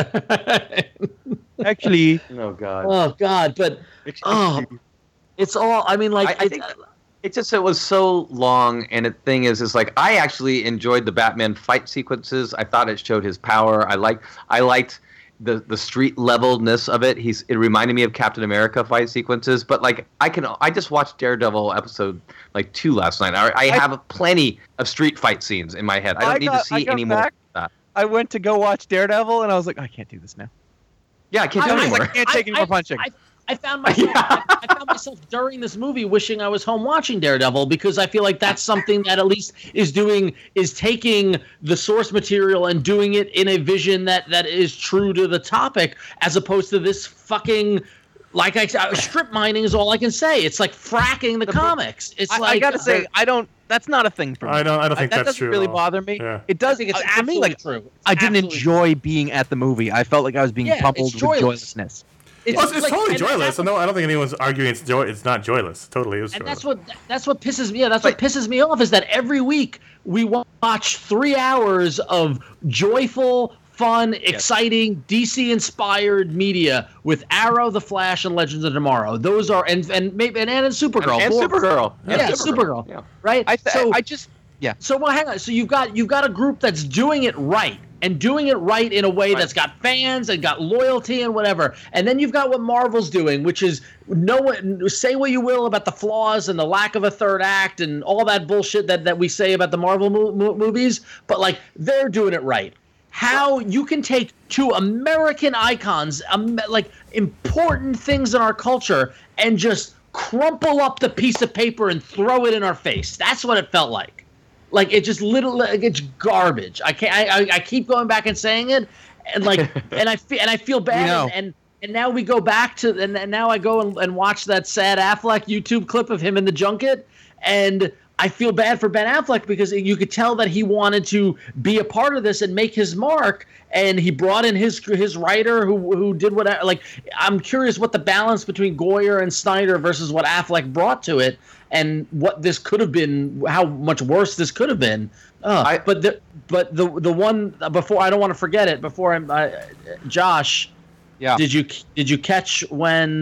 Actually, Oh God. oh God, but oh, it's all. I mean, like, I, I think it just it was so long, and the thing is, is like I actually enjoyed the Batman fight sequences. I thought it showed his power. I liked I liked the the street levelness of it. He's it reminded me of Captain America fight sequences. But like I can I just watched Daredevil episode like two last night. I, I have plenty of street fight scenes in my head. I don't I need got- to I see got any more. back. of that. I went to go watch Daredevil and I was like, I can't do this now. Yeah, I can't do I- it I- anymore. I can't take any more punching. I, I found myself. I, I found myself during this movie wishing I was home watching Daredevil because I feel like that's something that at least is doing is taking the source material and doing it in a vision that that is true to the topic, as opposed to this fucking. Like I uh, strip mining is all I can say. It's like fracking the comics. It's I, like I gotta say, I don't. That's not a thing for me. I don't. I don't think that that's doesn't true. at really all. bother me. Yeah. It I does. think it's uh, for me, absolutely like true. It's I didn't absolutely enjoy being at the movie. I felt like I was being Yeah, it's pummeled with joyless. joylessness. It's, Well, it's, it's like- totally and joyless. that's- No, I don't think anyone's arguing it's joy. It's not joyless. Totally is. And joyless. that's what that's what pisses me. Yeah, that's what pisses me off is that every week we wa- watch three hours of joyful, fun, exciting, D C-inspired media with Arrow, The Flash, and Legends of Tomorrow. Those are and and maybe and, and Supergirl. and, and Four- Supergirl. And Yeah, Supergirl. Yeah. Right. I th- so I just yeah. so well, hang on. So you've got you've got a group that's doing it right and doing it right in a way Right. that's got fans and got loyalty and whatever. And then you've got what Marvel's doing, which is no one say what you will about the flaws and the lack of a third act and all that bullshit that, that we say about the Marvel mo- mo- movies, but like they're doing it right. How you can take two American icons, um, like important things in our culture, and just crumple up the piece of paper and throw it in our face. That's what it felt like. Like it just little, like it's garbage. I can't. I, I, I keep going back and saying it, and like, and I feel and I feel bad. We know. And, and and now we go back to and, and now I go and, and watch that sad Affleck YouTube clip of him in the junket, and I feel bad for Ben Affleck because you could tell that he wanted to be a part of this and make his mark, and he brought in his his writer who who did what I, like. I'm curious what the balance between Goyer and Snyder versus what Affleck brought to it, and what this could have been, how much worse this could have been. Uh, I- but the but the the one before I don't want to forget it before I'm I, Josh. Yeah. Did you did you catch when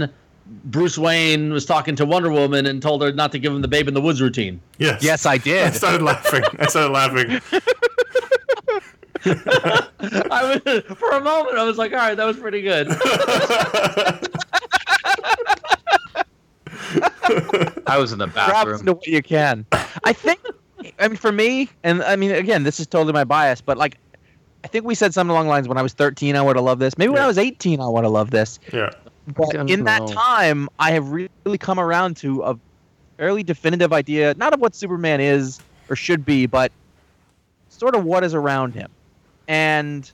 Bruce Wayne was talking to Wonder Woman and told her not to give him the Babe in the Woods routine. Yes. Yes, I did. I started laughing. I started laughing. I was, for a moment, I was like, all right, that was pretty good. I was in the Grab bathroom. into what you can. I think, I mean, for me, and I mean, again, this is totally my bias, but like, I think we said something along the lines when I was thirteen, I would have loved this. Maybe when Yeah. I was eighteen, I would have loved this. Yeah. But don't in that know. time, I have really come around to a fairly definitive idea, not of what Superman is or should be, but sort of what is around him. And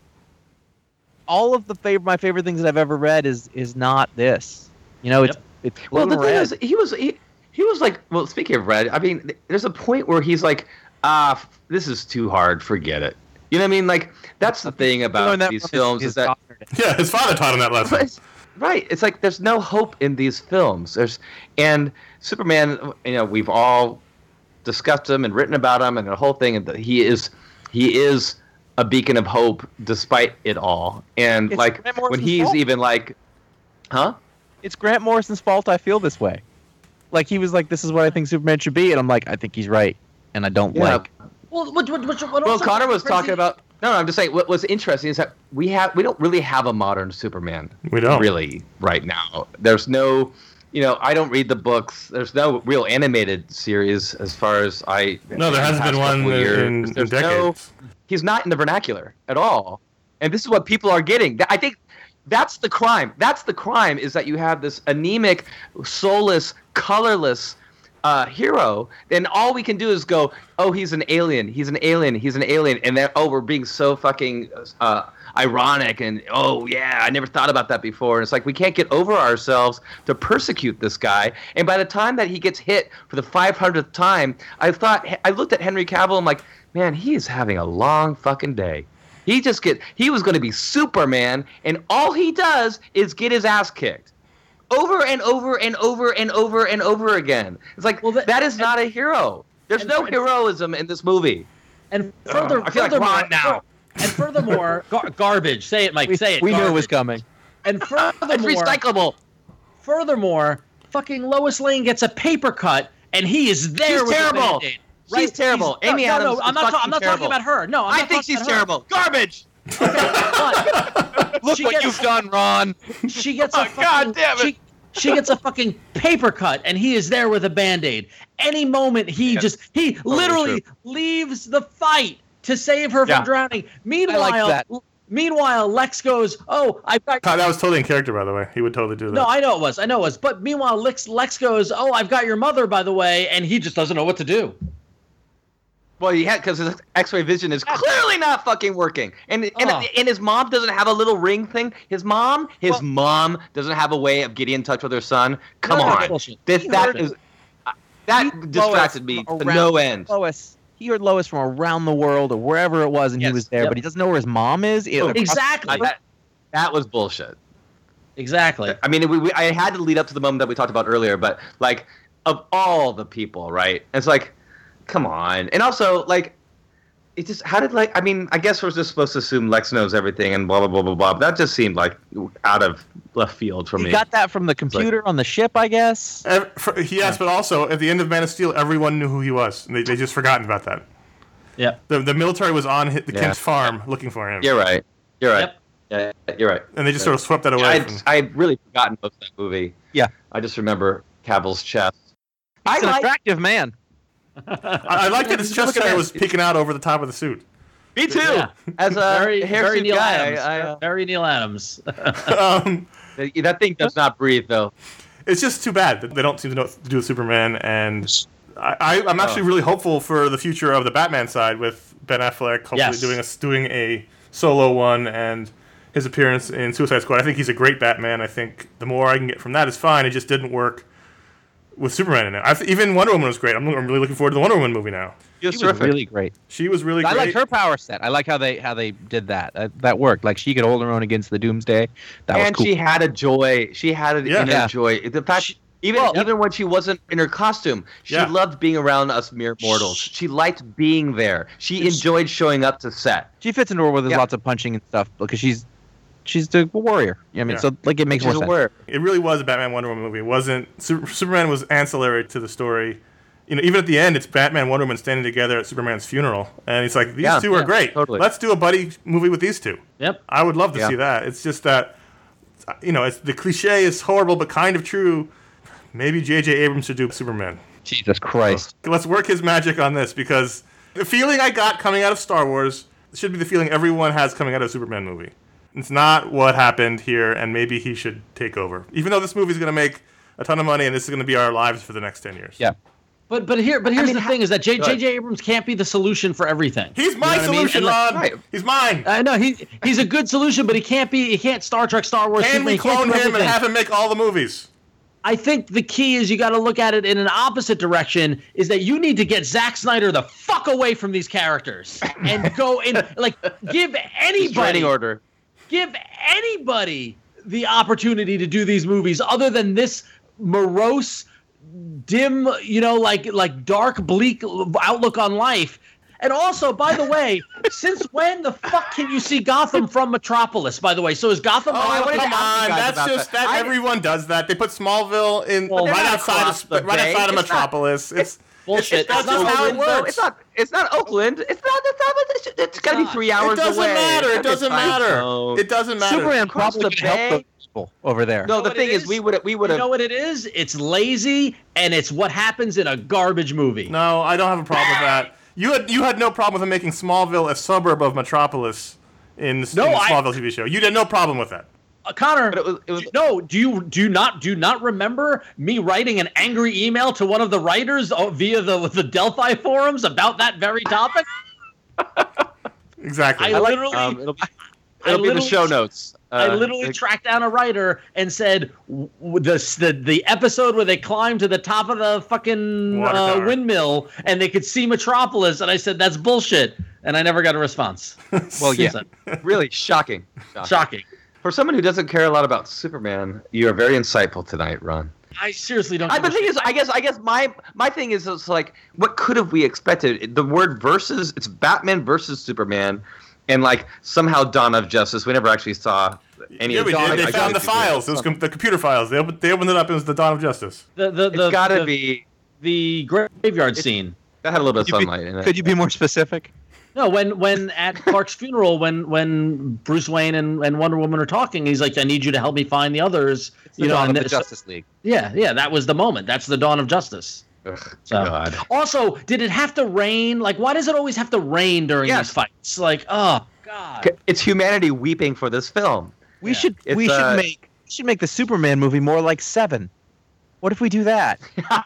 all of the fav- my favorite things that I've ever read is is not this. You know, it's Yep. it's Well, blue the and thing red. is, he was he, he was like, well, speaking of Red, I mean, th- there's a point where he's like, ah, f- this is too hard, forget it. You know what I mean? Like, that's the thing You about learned that these from his- films his is that daughter. Yeah, his father taught him that But lesson. it's- right. It's like there's no hope in these films. There's and Superman. You know, we've all discussed him and written about him and the whole thing. And he is he is a beacon of hope despite it all. And It's like Grant when Morrison's he's fault. even like, huh? It's Grant Morrison's fault I feel this way. Like, he was like, this is what I think Superman should be, and I'm like, I think he's right, and I don't Yeah. like. Well, what, what, what, what Well, also Connor was crazy- talking about. No, no, I'm just saying. What was interesting is that we have we don't really have a modern Superman. We don't. really right now. There's no, you know, I don't read the books. There's no real animated series as far as I. No, there in hasn't the been past one couple of in, years. in There's no- decades. he's not in the vernacular at all, and this is what people are getting. I think that's the crime. That's the crime is that you have this anemic, soulless, colorless. Uh, hero, then all we can do is go, oh, he's an alien, he's an alien, he's an alien, and then, oh, we're being so fucking uh, ironic, and, oh, yeah, I never thought about that before. And it's like we can't get over ourselves to persecute this guy. And by the time that he gets hit for the five hundredth time, I thought, I looked at Henry Cavill, I'm like, man, he is having a long fucking day. He just get, he was going to be Superman, and all he does is get his ass kicked. Over and over and over and over and over again. It's like, Well, that- that is not a hero. There's and- no and- heroism in this movie. And further, I feel like furthermore, Ron now. and furthermore, gar- garbage. Say it, Mike. We, say it. we knew it garbage. was coming. And It's furthermore, recyclable. furthermore, fucking Lois Lane gets a paper cut, and he is there She's with terrible. a Band-Aid. She's terrible. He's- Amy no, Adams No, is I'm not. ta- fucking I'm not terrible. talking about her. No, I'm I not think talking she's about her. terrible. Garbage. But Look she what gets- you've done, Ron. she gets a Oh, fucking, God damn it. She, she gets a fucking paper cut, and he is there with a Band-Aid. Any moment, he Yeah. just he literally leaves the fight to save her Yeah. from drowning. Meanwhile, that. meanwhile, Lex goes, "Oh, I've got." That was totally in character, by the way. He would totally do that. No, I know it was. I know it was. But meanwhile, Lex Lex goes, "Oh, I've got your mother, by the way," and he just doesn't know what to do. Well, he had because his X-ray vision is clearly not fucking working, and and, Oh. and his mom doesn't have a little ring thing. His mom, his Well- mom doesn't have a way of getting in touch with her son. Come No, no, on, bullshit. this, He that heard- is uh, that He- distracted me Lois to around- no end. Lois. He heard Lois from around the world or wherever it was, and Yes. he was there, Yep. but he doesn't know where his mom is. It- Exactly. I- that, that was bullshit. Exactly. I mean, we, we, I had to lead up to the moment that we talked about earlier, but like, of all the people, right? It's like, come on. And also, like, it just, how did, like, I mean, I guess we're just supposed to assume Lex knows everything and blah, blah, blah, blah, blah. But that just seemed like out of left field for He me. got that from the computer on the ship, I guess. Ev- for- he asked, but also at the end of Man of Steel, everyone knew who he was. And they they just forgotten about that. Yeah. The the military was on hit the Yeah. Kent's farm looking for him, You're right. You're right. Yep. Yeah, you're right. and they just sort of swept that away. I'd, from- I'd really forgotten most of that movie. Yeah. I just remember Cavill's chest. He's an I like, attractive man. I, I liked that his chest Look at hair that. was peeking out over the top of the suit. me too. Yeah. As a very, very hirsute Neil guy, Adams. I, I, uh, very Neil Adams. um, that thing does not breathe, though. it's just too bad that they don't seem to know what to do with Superman, and I, I, I'm actually Oh. really hopeful for the future of the Batman side with Ben Affleck hopefully Yes. doing a doing a solo one and his appearance in Suicide Squad. I think he's a great Batman. I think the more I can get from that is fine. It just didn't work with Superman in it. I th- even Wonder Woman was great. I'm, I'm really looking forward to the Wonder Woman movie now. He was She was terrific. really great. She was really I great. liked her power set. I like how they how they did that. Uh, that worked. Like, she could hold her own against the Doomsday. That was and cool. she had a joy. She had an Yeah. inner Yeah. joy. The fact, even well- even when she wasn't in her costume, she Yeah. loved being around us mere mortals. She liked being there. She enjoyed showing up to set. She fits into her where there's Yeah. lots of punching and stuff because she's she's the warrior. I mean, Yeah. so like it makes She's more a sense. warrior. It really was a Batman Wonder Woman movie. It wasn't Super, Superman was ancillary to the story. You know, even at the end, it's Batman Wonder Woman standing together at Superman's funeral, and he's like, "These Yeah, two are yeah, great. totally. Let's do a buddy movie with these two." Yep. I would love to Yeah. see that. It's just that, you know, it's the cliche is horrible but kind of true. Maybe J J Abrams should do Superman. Jesus Christ. Let's work his magic on this, because the feeling I got coming out of Star Wars should be the feeling everyone has coming out of a Superman movie. It's not what happened here, and maybe he should take over. Even though this movie is going to make a ton of money, and this is going to be our lives for the next ten years. Yeah. But but here but here's mean, the how- thing is that J Go ahead. J Abrams can't be the solution for everything. He's my You know what I mean? solution, And, like, Ron. Right. He's mine. I know he he's a good solution, but he can't be he can't Star Trek, Star Wars. Can Superman, we he can't clone do him and everything. have him make all the movies? I think the key is you got to look at it in an opposite direction. Is that you need to get Zack Snyder the fuck away from these characters and go in like give anybody Restraining order. give anybody the opportunity to do these movies other than this morose, dim, you know, like like dark, bleak outlook on life. And also, by the way, since when the fuck can you see Gotham from Metropolis? By the way, so is Gotham? Oh, I wanted to come ask you on. guys That's about just that. that. I- Everyone does that. They put Smallville in Well, right they're not outside across of the right bay. outside of It's not- Metropolis. It's Bullshit. It's, that's It's just not how it Oakland, though. works. It's not. It's not Oakland. It's not. It's not. It's, it's got to be not. three It hours doesn't away. matter. It It's doesn't fine. matter. No. It doesn't matter. Superman Across probably the could help bay. those people over there. No, know the what thing it is, is? we would. We would You have. know what it is? It's lazy, and it's what happens in a garbage movie. No, I don't have a problem with that. You had you had no problem with him making Smallville a suburb of Metropolis in the, No, in the I- Smallville T V show. You had no problem with that. Uh, Connor, But it was- it was- no, do you do you not do you not remember me writing an angry email to one of the writers uh, via the the Delphi forums about that very topic? Exactly. I literally, Um, it'll be, I it'll be the literally- show notes. I Uh, literally the- tracked down a writer and said w- w- the the the episode where they climbed to the top of the fucking Water uh, tower. windmill and they could see Metropolis, and I said that's bullshit, and I never got a response. Well, yeah. So, really shocking. shocking. shocking. For someone who doesn't care a lot about Superman, you are very insightful tonight, Ron. I seriously don't. I, give the a thing shit. is, I guess, I guess my my thing is, it's like, what could have we expected? The word versus, it's Batman versus Superman, and like somehow Dawn of Justice. We never actually saw any. Yeah, of we Dawn did. of They found the Justice. files. It was com- the computer files. They opened, they opened it up. It was the Dawn of Justice. the the the, It's got to the, be. the graveyard scene. That had a little bit of Could you be- sunlight in it. Could you be more specific? No, when when at Clark's funeral, when when Bruce Wayne and, and Wonder Woman are talking, he's like, "I need you to help me find the others." It's the you know, Dawn and of the so- Justice League. yeah, yeah, that was the moment. That's the dawn of justice. Ugh, So- God. Also, did it have to rain? Like, why does it always have to rain during Yes. these fights? Like, oh god. It's humanity weeping for this film. We Yeah. should It's, we should uh, make we should make the Superman movie more like Seven. What if we do that?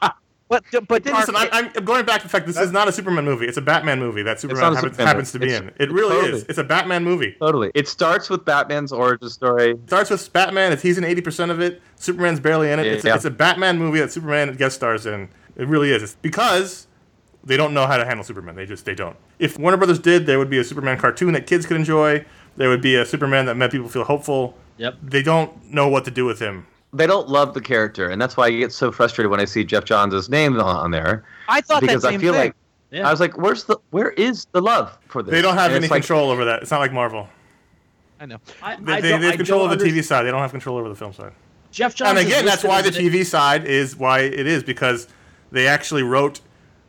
But but Listen, I, I'm I'm going back to the fact this is not a Superman movie. It's a Batman movie that not Superman a happens, Superman happens to movie. be It's- in. It really totally. is. It's a Batman movie. Totally. It starts with Batman's origin story. It starts with Batman. It's, he's in eighty percent of it. Superman's barely in it. It's, Yeah. a, it's a Batman movie that Superman guest stars in. It really is. It's because they don't know how to handle Superman. They just they don't. If Warner Brothers did, there would be a Superman cartoon that kids could enjoy. There would be a Superman that made people feel hopeful. Yep. They don't know what to do with him. They don't love the character, and that's why I get so frustrated when I see Jeff Johns' name on, on there. I thought Because that I same feel thing. like Yeah. I was like, "Where's the? Where is the love for this?" They don't have And any it's like, control over that. It's not like Marvel. I know. I, They, I they, don't- they have I control don't of the T V under- side. They don't have control over the film side. Jeff Johns. And is again, that's listed why as the an- T V side is why it is, because they actually wrote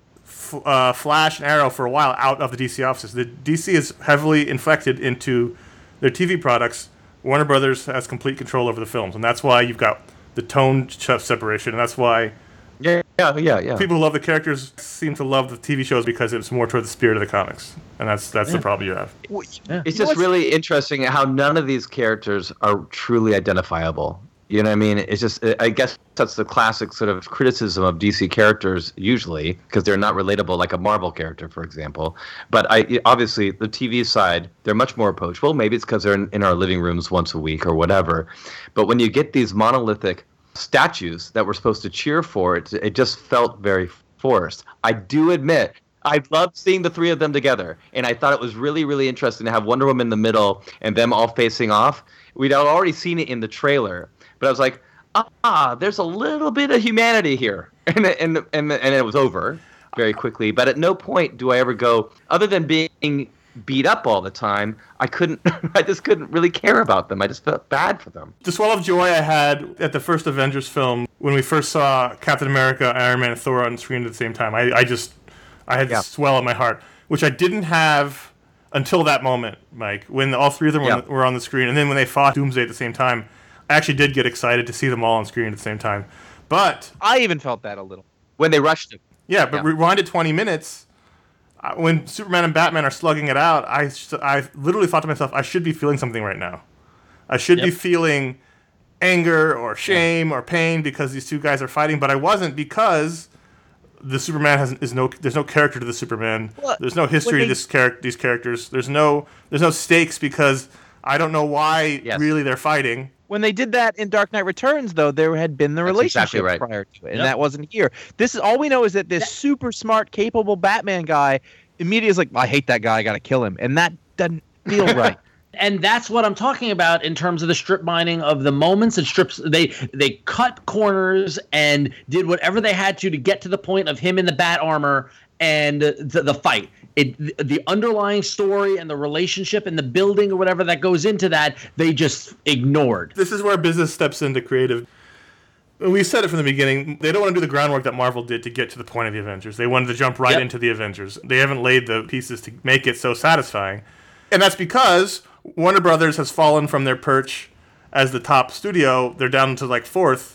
F- uh, Flash and Arrow for a while out of the D C offices. The D C is heavily inflected into their T V products. Warner Brothers has complete control over the films, and that's why you've got the tone ch- separation, and that's why Yeah, yeah, yeah, yeah. people who love the characters seem to love the T V shows because it's more toward the spirit of the comics, and that's that's the problem you have. It's You know just what's- really interesting how none of these characters are truly identifiable. You know what I mean? It's just, I guess that's the classic sort of criticism of D C characters usually, because they're not relatable like a Marvel character, for example. But I obviously, the T V side, they're much more approachable. Maybe it's because they're in, in our living rooms once a week or whatever. But when you get these monolithic statues that we're supposed to cheer for, it, it just felt very forced. I do admit, I loved seeing the three of them together, and I thought it was really, really interesting to have Wonder Woman in the middle and them all facing off. We'd already seen it in the trailer, but I was like, ah, there's a little bit of humanity here, and and and and it was over very quickly. But at no point do I ever go, other than being beat up all the time, I couldn't. I just couldn't really care about them. I just felt bad for them. The swell of joy I had at the first Avengers film when we first saw Captain America, Iron Man, and Thor on screen at the same time. I, I just, I had Yeah. this swell in my heart, which I didn't have until that moment, Mike, when all three of them Yeah. were, were on the screen. And then when they fought Doomsday at the same time, I actually did get excited to see them all on screen at the same time. But, I even felt that a little. When they rushed him. yeah, but Yeah. rewind it twenty minutes. uh, When Superman and Batman are slugging it out, I, s- I literally thought to myself, I should be feeling something right now. I should be Yep. feeling anger or shame or pain because these two guys are fighting, but I wasn't because the Superman has is no there's no character to the Superman. Well, There's no history when to they- this charac- these characters. There's no there's no stakes because I don't know why Yes. really they're fighting. When they did that in Dark Knight Returns, though, there had been the That's relationship exactly right. prior to it, and Yep. that wasn't here. This is all we know is that this super smart, capable Batman guy immediately is like, I hate that guy, I gotta kill him, and that doesn't feel right. And that's what I'm talking about in terms of the strip mining of the moments and strips. They they cut corners and did whatever they had to to get to the point of him in the bat armor and the, the fight. It the underlying story and the relationship and the building or whatever that goes into that, they just ignored. This is where business steps into creative. We said it from the beginning. They don't want to do the groundwork that Marvel did to get to the point of the Avengers. They wanted to jump right Yep. into the Avengers. They haven't laid the pieces to make it so satisfying. And that's because Warner Brothers has fallen from their perch as the top studio. They're down to like fourth.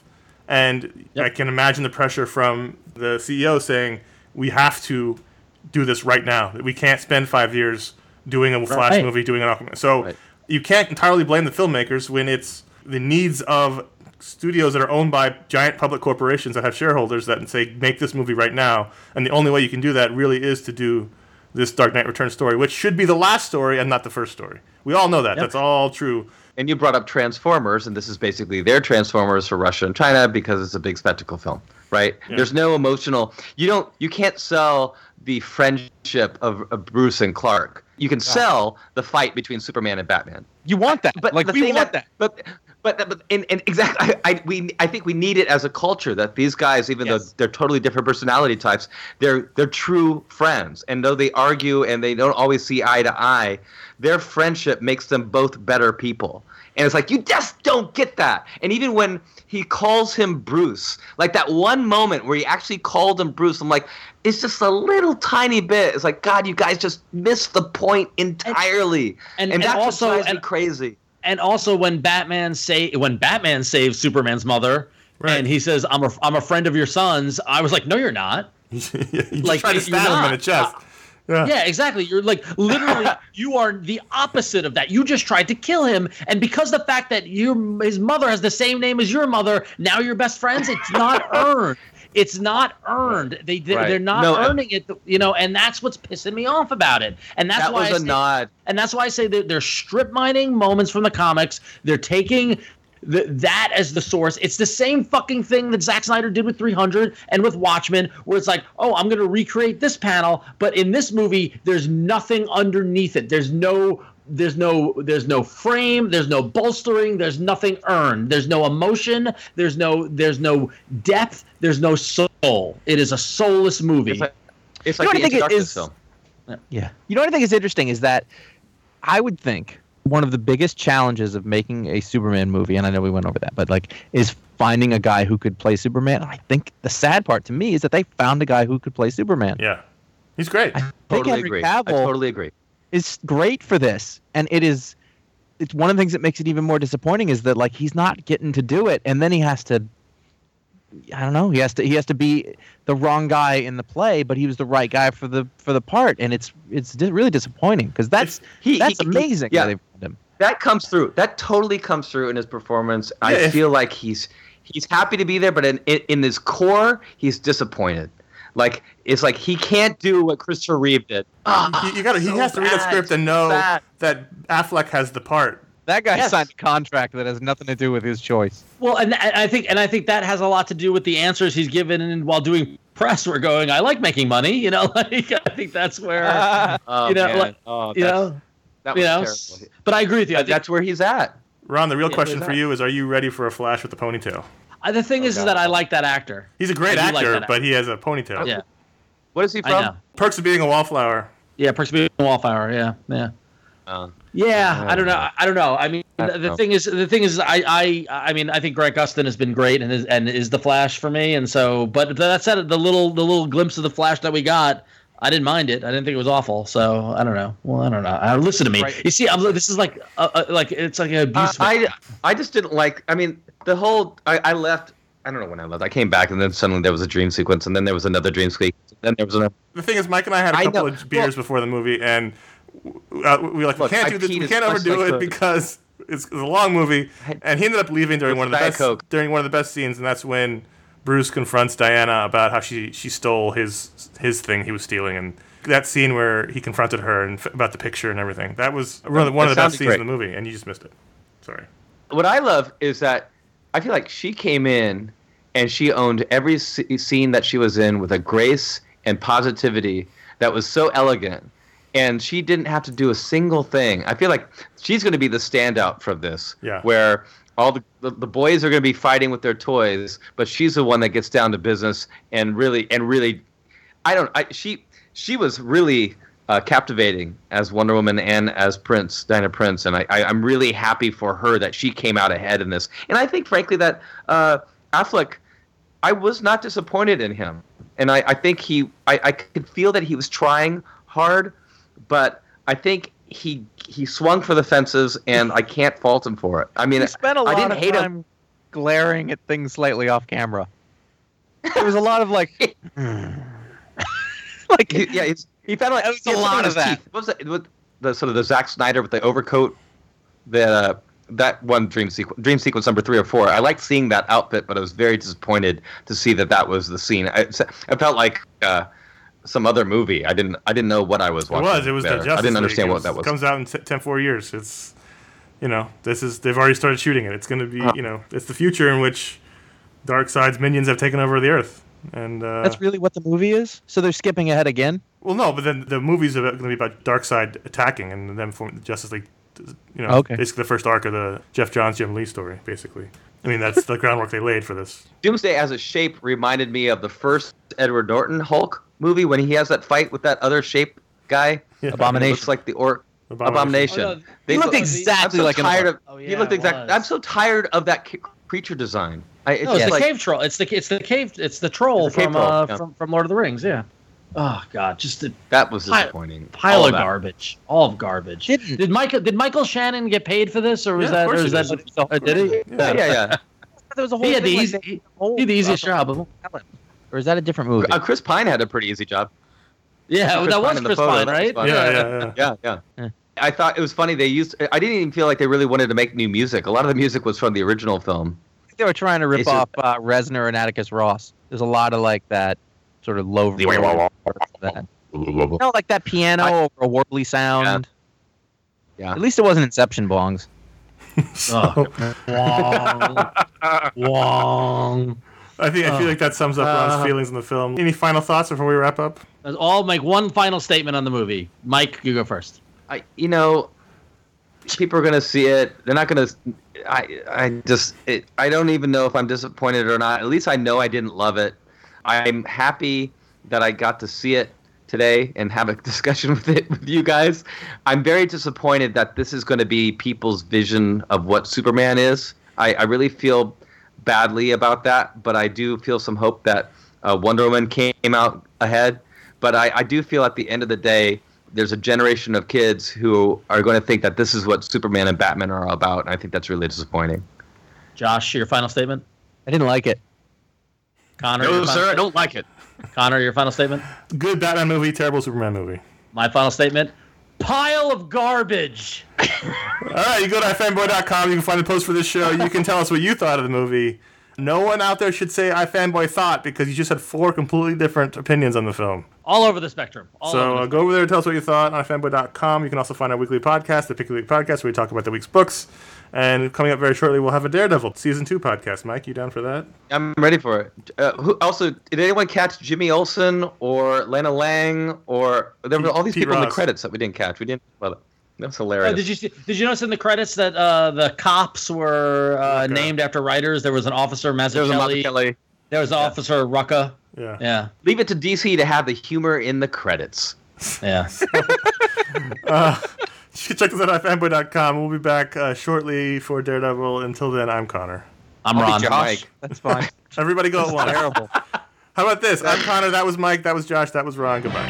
And Yep. I can imagine the pressure from the C E O saying, we have to do this right now. We can't spend five years doing a Flash Right. movie, doing an Aquaman. So Right. you can't entirely blame the filmmakers when it's the needs of studios that are owned by giant public corporations that have shareholders that say, make this movie right now. And the only way you can do that really is to do this Dark Knight Returns story, which should be the last story and not the first story. We all know that. Yep. That's all true. And you brought up Transformers, and this is basically their Transformers for Russia and China because it's a big spectacle film, right? Yeah. There's no emotional. You don't. You can't sell the friendship of, of Bruce and Clark. You can sell the fight between Superman and Batman. You want that. But like, the we thing want that. But but but and, and exactly, I, I we I think we need it as a culture that these guys, even Yes. though they're totally different personality types, they're they're true friends. And though they argue and they don't always see eye to eye, their friendship makes them both better people. And it's like, you just don't get that. And even when he calls him Bruce, like that one moment where he actually called him Bruce, I'm like, it's just a little tiny bit. It's like, God, you guys just missed the point entirely. and- and, and that's also- what drives me and- crazy. And also when Batman say when Batman saves Superman's mother Right. and he says, I'm a, I'm a friend of your son's, I was like, no, you're not. you just Like, try to you're stab him in not. the chest. Uh, Yeah. Yeah, exactly. You're like literally you are the opposite of that. You just tried to kill him, and because the fact that your his mother has the same name as your mother, now you're best friends. It's not earned. It's not earned. They, they Right. they're not No, uh, earning it, you know, and that's what's pissing me off about it. And that's That why was I a say, nod. and that's why I say that they're strip mining moments from the comics. They're taking the, that as the source. It's the same fucking thing that Zack Snyder did with three hundred and with Watchmen, where it's like, oh, I'm going to recreate this panel, but in this movie, there's nothing underneath it. There's no, there's no, there's no frame. There's no bolstering. There's nothing earned. There's no emotion. There's no, there's no depth. There's no soul. It is a soulless movie. It's like, it's You like know the what I think Into it Darkness is? film. Yeah. You know what I think is interesting is that I would think one of the biggest challenges of making a Superman movie, and I know we went over that, but like, is finding a guy who could play Superman. I think the sad part to me is that they found a guy who could play Superman. Yeah. He's great. I think Totally Henry agree. I Cavill totally agree. is great for this, and it is. It's one of the things that makes it even more disappointing is that like he's not getting to do it, and then he has to. I don't know. He has to. He has to be the wrong guy in the play, but he was the right guy for the for the part, and it's it's di- really disappointing because that's He- that's he- he- amazing. yeah. that they found him. That comes through. That totally comes through in his performance. I Yeah, if- feel like he's he's happy to be there, but in in, in his core, he's disappointed. Like it's like he can't do what Christopher Reeve did. you, you gotta, he so has to read a bad, script and know bad. that Affleck has the part. That guy Yes. signed a contract that has nothing to do with his choice. Well, and and I think and I think that has a lot to do with the answers he's given, and while doing press, we're going, I like making money, you know. Like I think that's where Oh, you know, man. like, oh, you that's- know, that you was know. terrible. But I agree with you. I But think that's where he's at. Ron, the real Yeah, question who's for that? you is, are you ready for a Flash with a ponytail? uh, the thing is, is God. that I like that actor. He's a great I do like actor, that but he has a ponytail. Yeah, What is he I from? know. Perks of Being a Wallflower. Yeah, Perks of Being a Wallflower. Yeah, yeah. Uh, Yeah, uh, I don't know. I don't know. I mean, I the, don't the know. thing is, the thing is, I, I, I mean, I think Grant Gustin has been great and is and is the Flash for me. And so, but that said, the little the little glimpse of the Flash that we got, I didn't mind it. I didn't think it was awful. So I don't know. Well, I don't know. Uh, listen to me. Right. You see, I'm, this is like, uh, uh, like it's like an abuse. Uh, I, I just didn't like. I mean, the whole. I, I left. I don't know when I left. I came back, and then suddenly there was a dream sequence, and then there was another dream sequence, and then there was another. The thing is, Mike and I had a I couple know. of beers Well- before the movie, and uh, we were like, Look, we can't I do this. peed We as can't much overdo as I it could. because it's, it's a long movie. And he ended up leaving during With one of the Diet best Coke. during one of the best scenes, and that's when Bruce confronts Diana about how she she stole his his thing he was stealing, and that scene where he confronted her and f- about the picture and everything. That was one of the, one of That the best sounded scenes great. in the movie, and you just missed it. Sorry. What I love is that I feel like she came in and she owned every s- scene that she was in with a grace and positivity that was so elegant. And she didn't have to do a single thing. I feel like she's going to be the standout for this. Yeah. Where all the, the, the boys are going to be fighting with their toys, but she's the one that gets down to business and really and really. I don't. I she she was really uh, captivating as Wonder Woman and as Prince, Diana Prince, and I, I I'm really happy for her that she came out ahead in this. And I think, frankly, that uh, Affleck, I was not disappointed in him, and I, I think he I, I could feel that he was trying hard, but I think he he swung for the fences, and I can't fault him for it. I mean, He spent a I lot didn't of hate time him. glaring at things slightly off camera. There was a lot of like, like He- yeah, it's, he found like That was he had a something lot in of his that. teeth. What was it? With the sort of the Zack Snyder with the overcoat, that uh, that one dream sequence, dream sequence number three or four. I liked seeing that outfit, but I was very disappointed to see that that was the scene. I, I felt like uh, some other movie. I didn't I didn't know what I was It watching. was. It was there. the Justice I didn't League. understand It what that was. Comes out in t- ten, four years. It's, you know, this is they've already started shooting it. It's going to be, you know, it's the future in which Darkseid's minions have taken over the Earth. And uh, that's really what the movie is. So they're skipping ahead again. well, no, but then the movie's going to be about Darkseid attacking and then forming the Justice League. You know, Okay. basically the first arc of the Jeff Johns, Jim Lee story. Basically, I mean that's the groundwork they laid for this. Doomsday as a shape reminded me of the first Edward Norton Hulk movie when he has that fight with that other shape guy. Yeah. Abomination. It looks like the or Abomination. Abomination. Oh, no. They He looked look- exactly I'm so like an tired orc. of. Oh, he yeah, looked it exactly. was. I'm so tired of that c- creature design. I, it's No, it's just the like, cave troll. It's the it's the cave. It's the troll It's the cave from troll, uh, yeah. from from Lord of the Rings. Yeah. Oh God, just a that was Pile- disappointing. pile All of that. garbage. All of garbage. Didn't- Did Michael did Michael Shannon get paid for this, or was Yeah, of that or course is he that did. uh, did he? Yeah, yeah, yeah. There was a whole He had the thing, like, easy, they- he whole- he had the easiest job of them. Or is that a different movie? Uh, Chris Pine had a pretty easy job. Yeah, Chris that Pine was in the Chris photo, Pine, that was right? fun. Yeah, yeah, yeah. Yeah, yeah. Yeah. I thought it was funny. They used. I didn't even feel like they really wanted to make new music. A lot of the music was from the original film. They were trying to rip It's just- off uh, Reznor and Atticus Ross. There's a lot of like that sort of low. that. No, like that piano I- over a warbly sound. Yeah. At least it wasn't Inception bongs. So, Wong. Wong. I think I feel like that sums up Ron's Uh, feelings in the film. Any final thoughts before we wrap up? Let's all make one final statement on the movie. Mike, you go first. I, you know, people are gonna see it. They're not gonna. I, I just, it, I don't even know if I'm disappointed or not. At least I know I didn't love it. I'm happy that I got to see it today and have a discussion with it with you guys. I'm very disappointed that this is going to be people's vision of what Superman is. I, I really feel badly about that, but I do feel some hope that uh, Wonder Woman came out ahead. But I, I do feel at the end of the day, there's a generation of kids who are going to think that this is what Superman and Batman are all about, and I think that's really disappointing. Josh, your final statement. I didn't like it. Connor, your final, don't like it. Connor, your final statement. Good Batman movie, terrible Superman movie. My final statement. Pile of garbage. All right, you go to i fanboy dot com. You can find the post for this show. You can tell us what you thought of the movie. No one out there should say iFanboy thought because you just had four completely different opinions on the film. All over the spectrum. All So over uh, the go over there and tell us what you thought on i fanboy dot com. You can also find our weekly podcast, the Pick a Week Podcast, where we talk about the week's books. And coming up very shortly, we'll have a Daredevil Season two podcast. Mike, you down for that? I'm ready for it. Uh, who, also, did anyone catch Jimmy Olsen or Lana Lang or there were all these Pete people in the Ross. credits that we didn't catch? We didn't. Well, that's hilarious. Oh, did you see, did you notice in the credits that uh, the cops were uh, Okay. named after writers? There was an officer there was a Mazzucchelli. Mazzucchelli. There was an officer Rucka. Yeah. Yeah. Leave it to D C to have the humor in the credits. Yeah. uh, you can check us out at fanboy dot com. We'll be back uh, shortly for Daredevil. Until then, I'm Connor. I'm I'll Ron. be Mike. That's fine. Everybody go at once. Terrible. How about this? I'm Connor. That was Mike. That was Josh. That was Ron. Goodbye.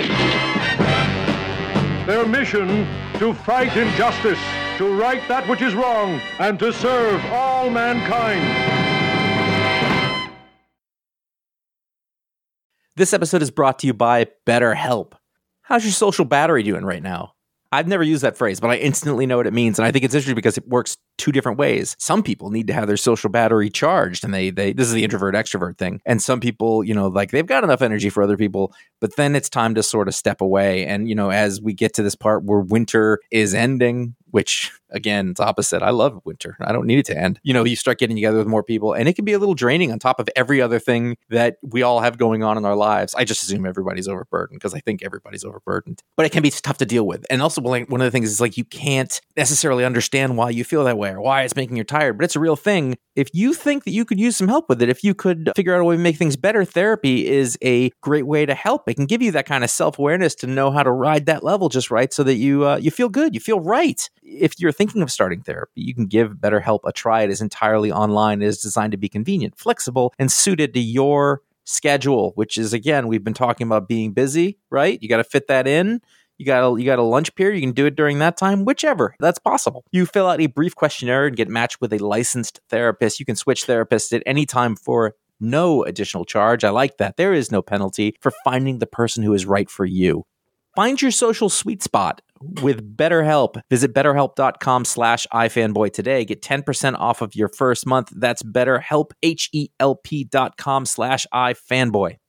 Their mission to fight injustice, to right that which is wrong, and to serve all mankind. This episode is brought to you by BetterHelp. How's your social battery doing right now? I've never used that phrase, but I instantly know what it means. And I think it's interesting because it works two different ways. Some people need to have their social battery charged, and they, they, this is the introvert extrovert thing. And some people, you know, like they've got enough energy for other people, but then it's time to sort of step away. And, you know, as we get to this part where winter is ending, which again, it's opposite. I love winter. I don't need it to end. You know, you start getting together with more people, and it can be a little draining on top of every other thing that we all have going on in our lives. I just assume everybody's overburdened because I think everybody's overburdened, but it can be tough to deal with. And also, like, one of the things is like you can't necessarily understand why you feel that way or why it's making you tired, but it's a real thing. If you think that you could use some help with it, if you could figure out a way to make things better, therapy is a great way to help. It can give you that kind of self-awareness to know how to ride that level just right so that you uh, you feel good, you feel right. If you're thinking of starting therapy, you can give BetterHelp a try. It is entirely online. It is designed to be convenient, flexible, and suited to your schedule, which is, again, we've been talking about being busy, right? You got to fit that in. You got a, you got a lunch period. You can do it during that time, whichever. That's possible. You fill out a brief questionnaire and get matched with a licensed therapist. You can switch therapists at any time for no additional charge. I like that. There is no penalty for finding the person who is right for you. Find your social sweet spot with BetterHelp. Visit betterhelp.com slash ifanboy today. Get ten percent off of your first month. That's BetterHelp, H E L P dot com slash ifanboy.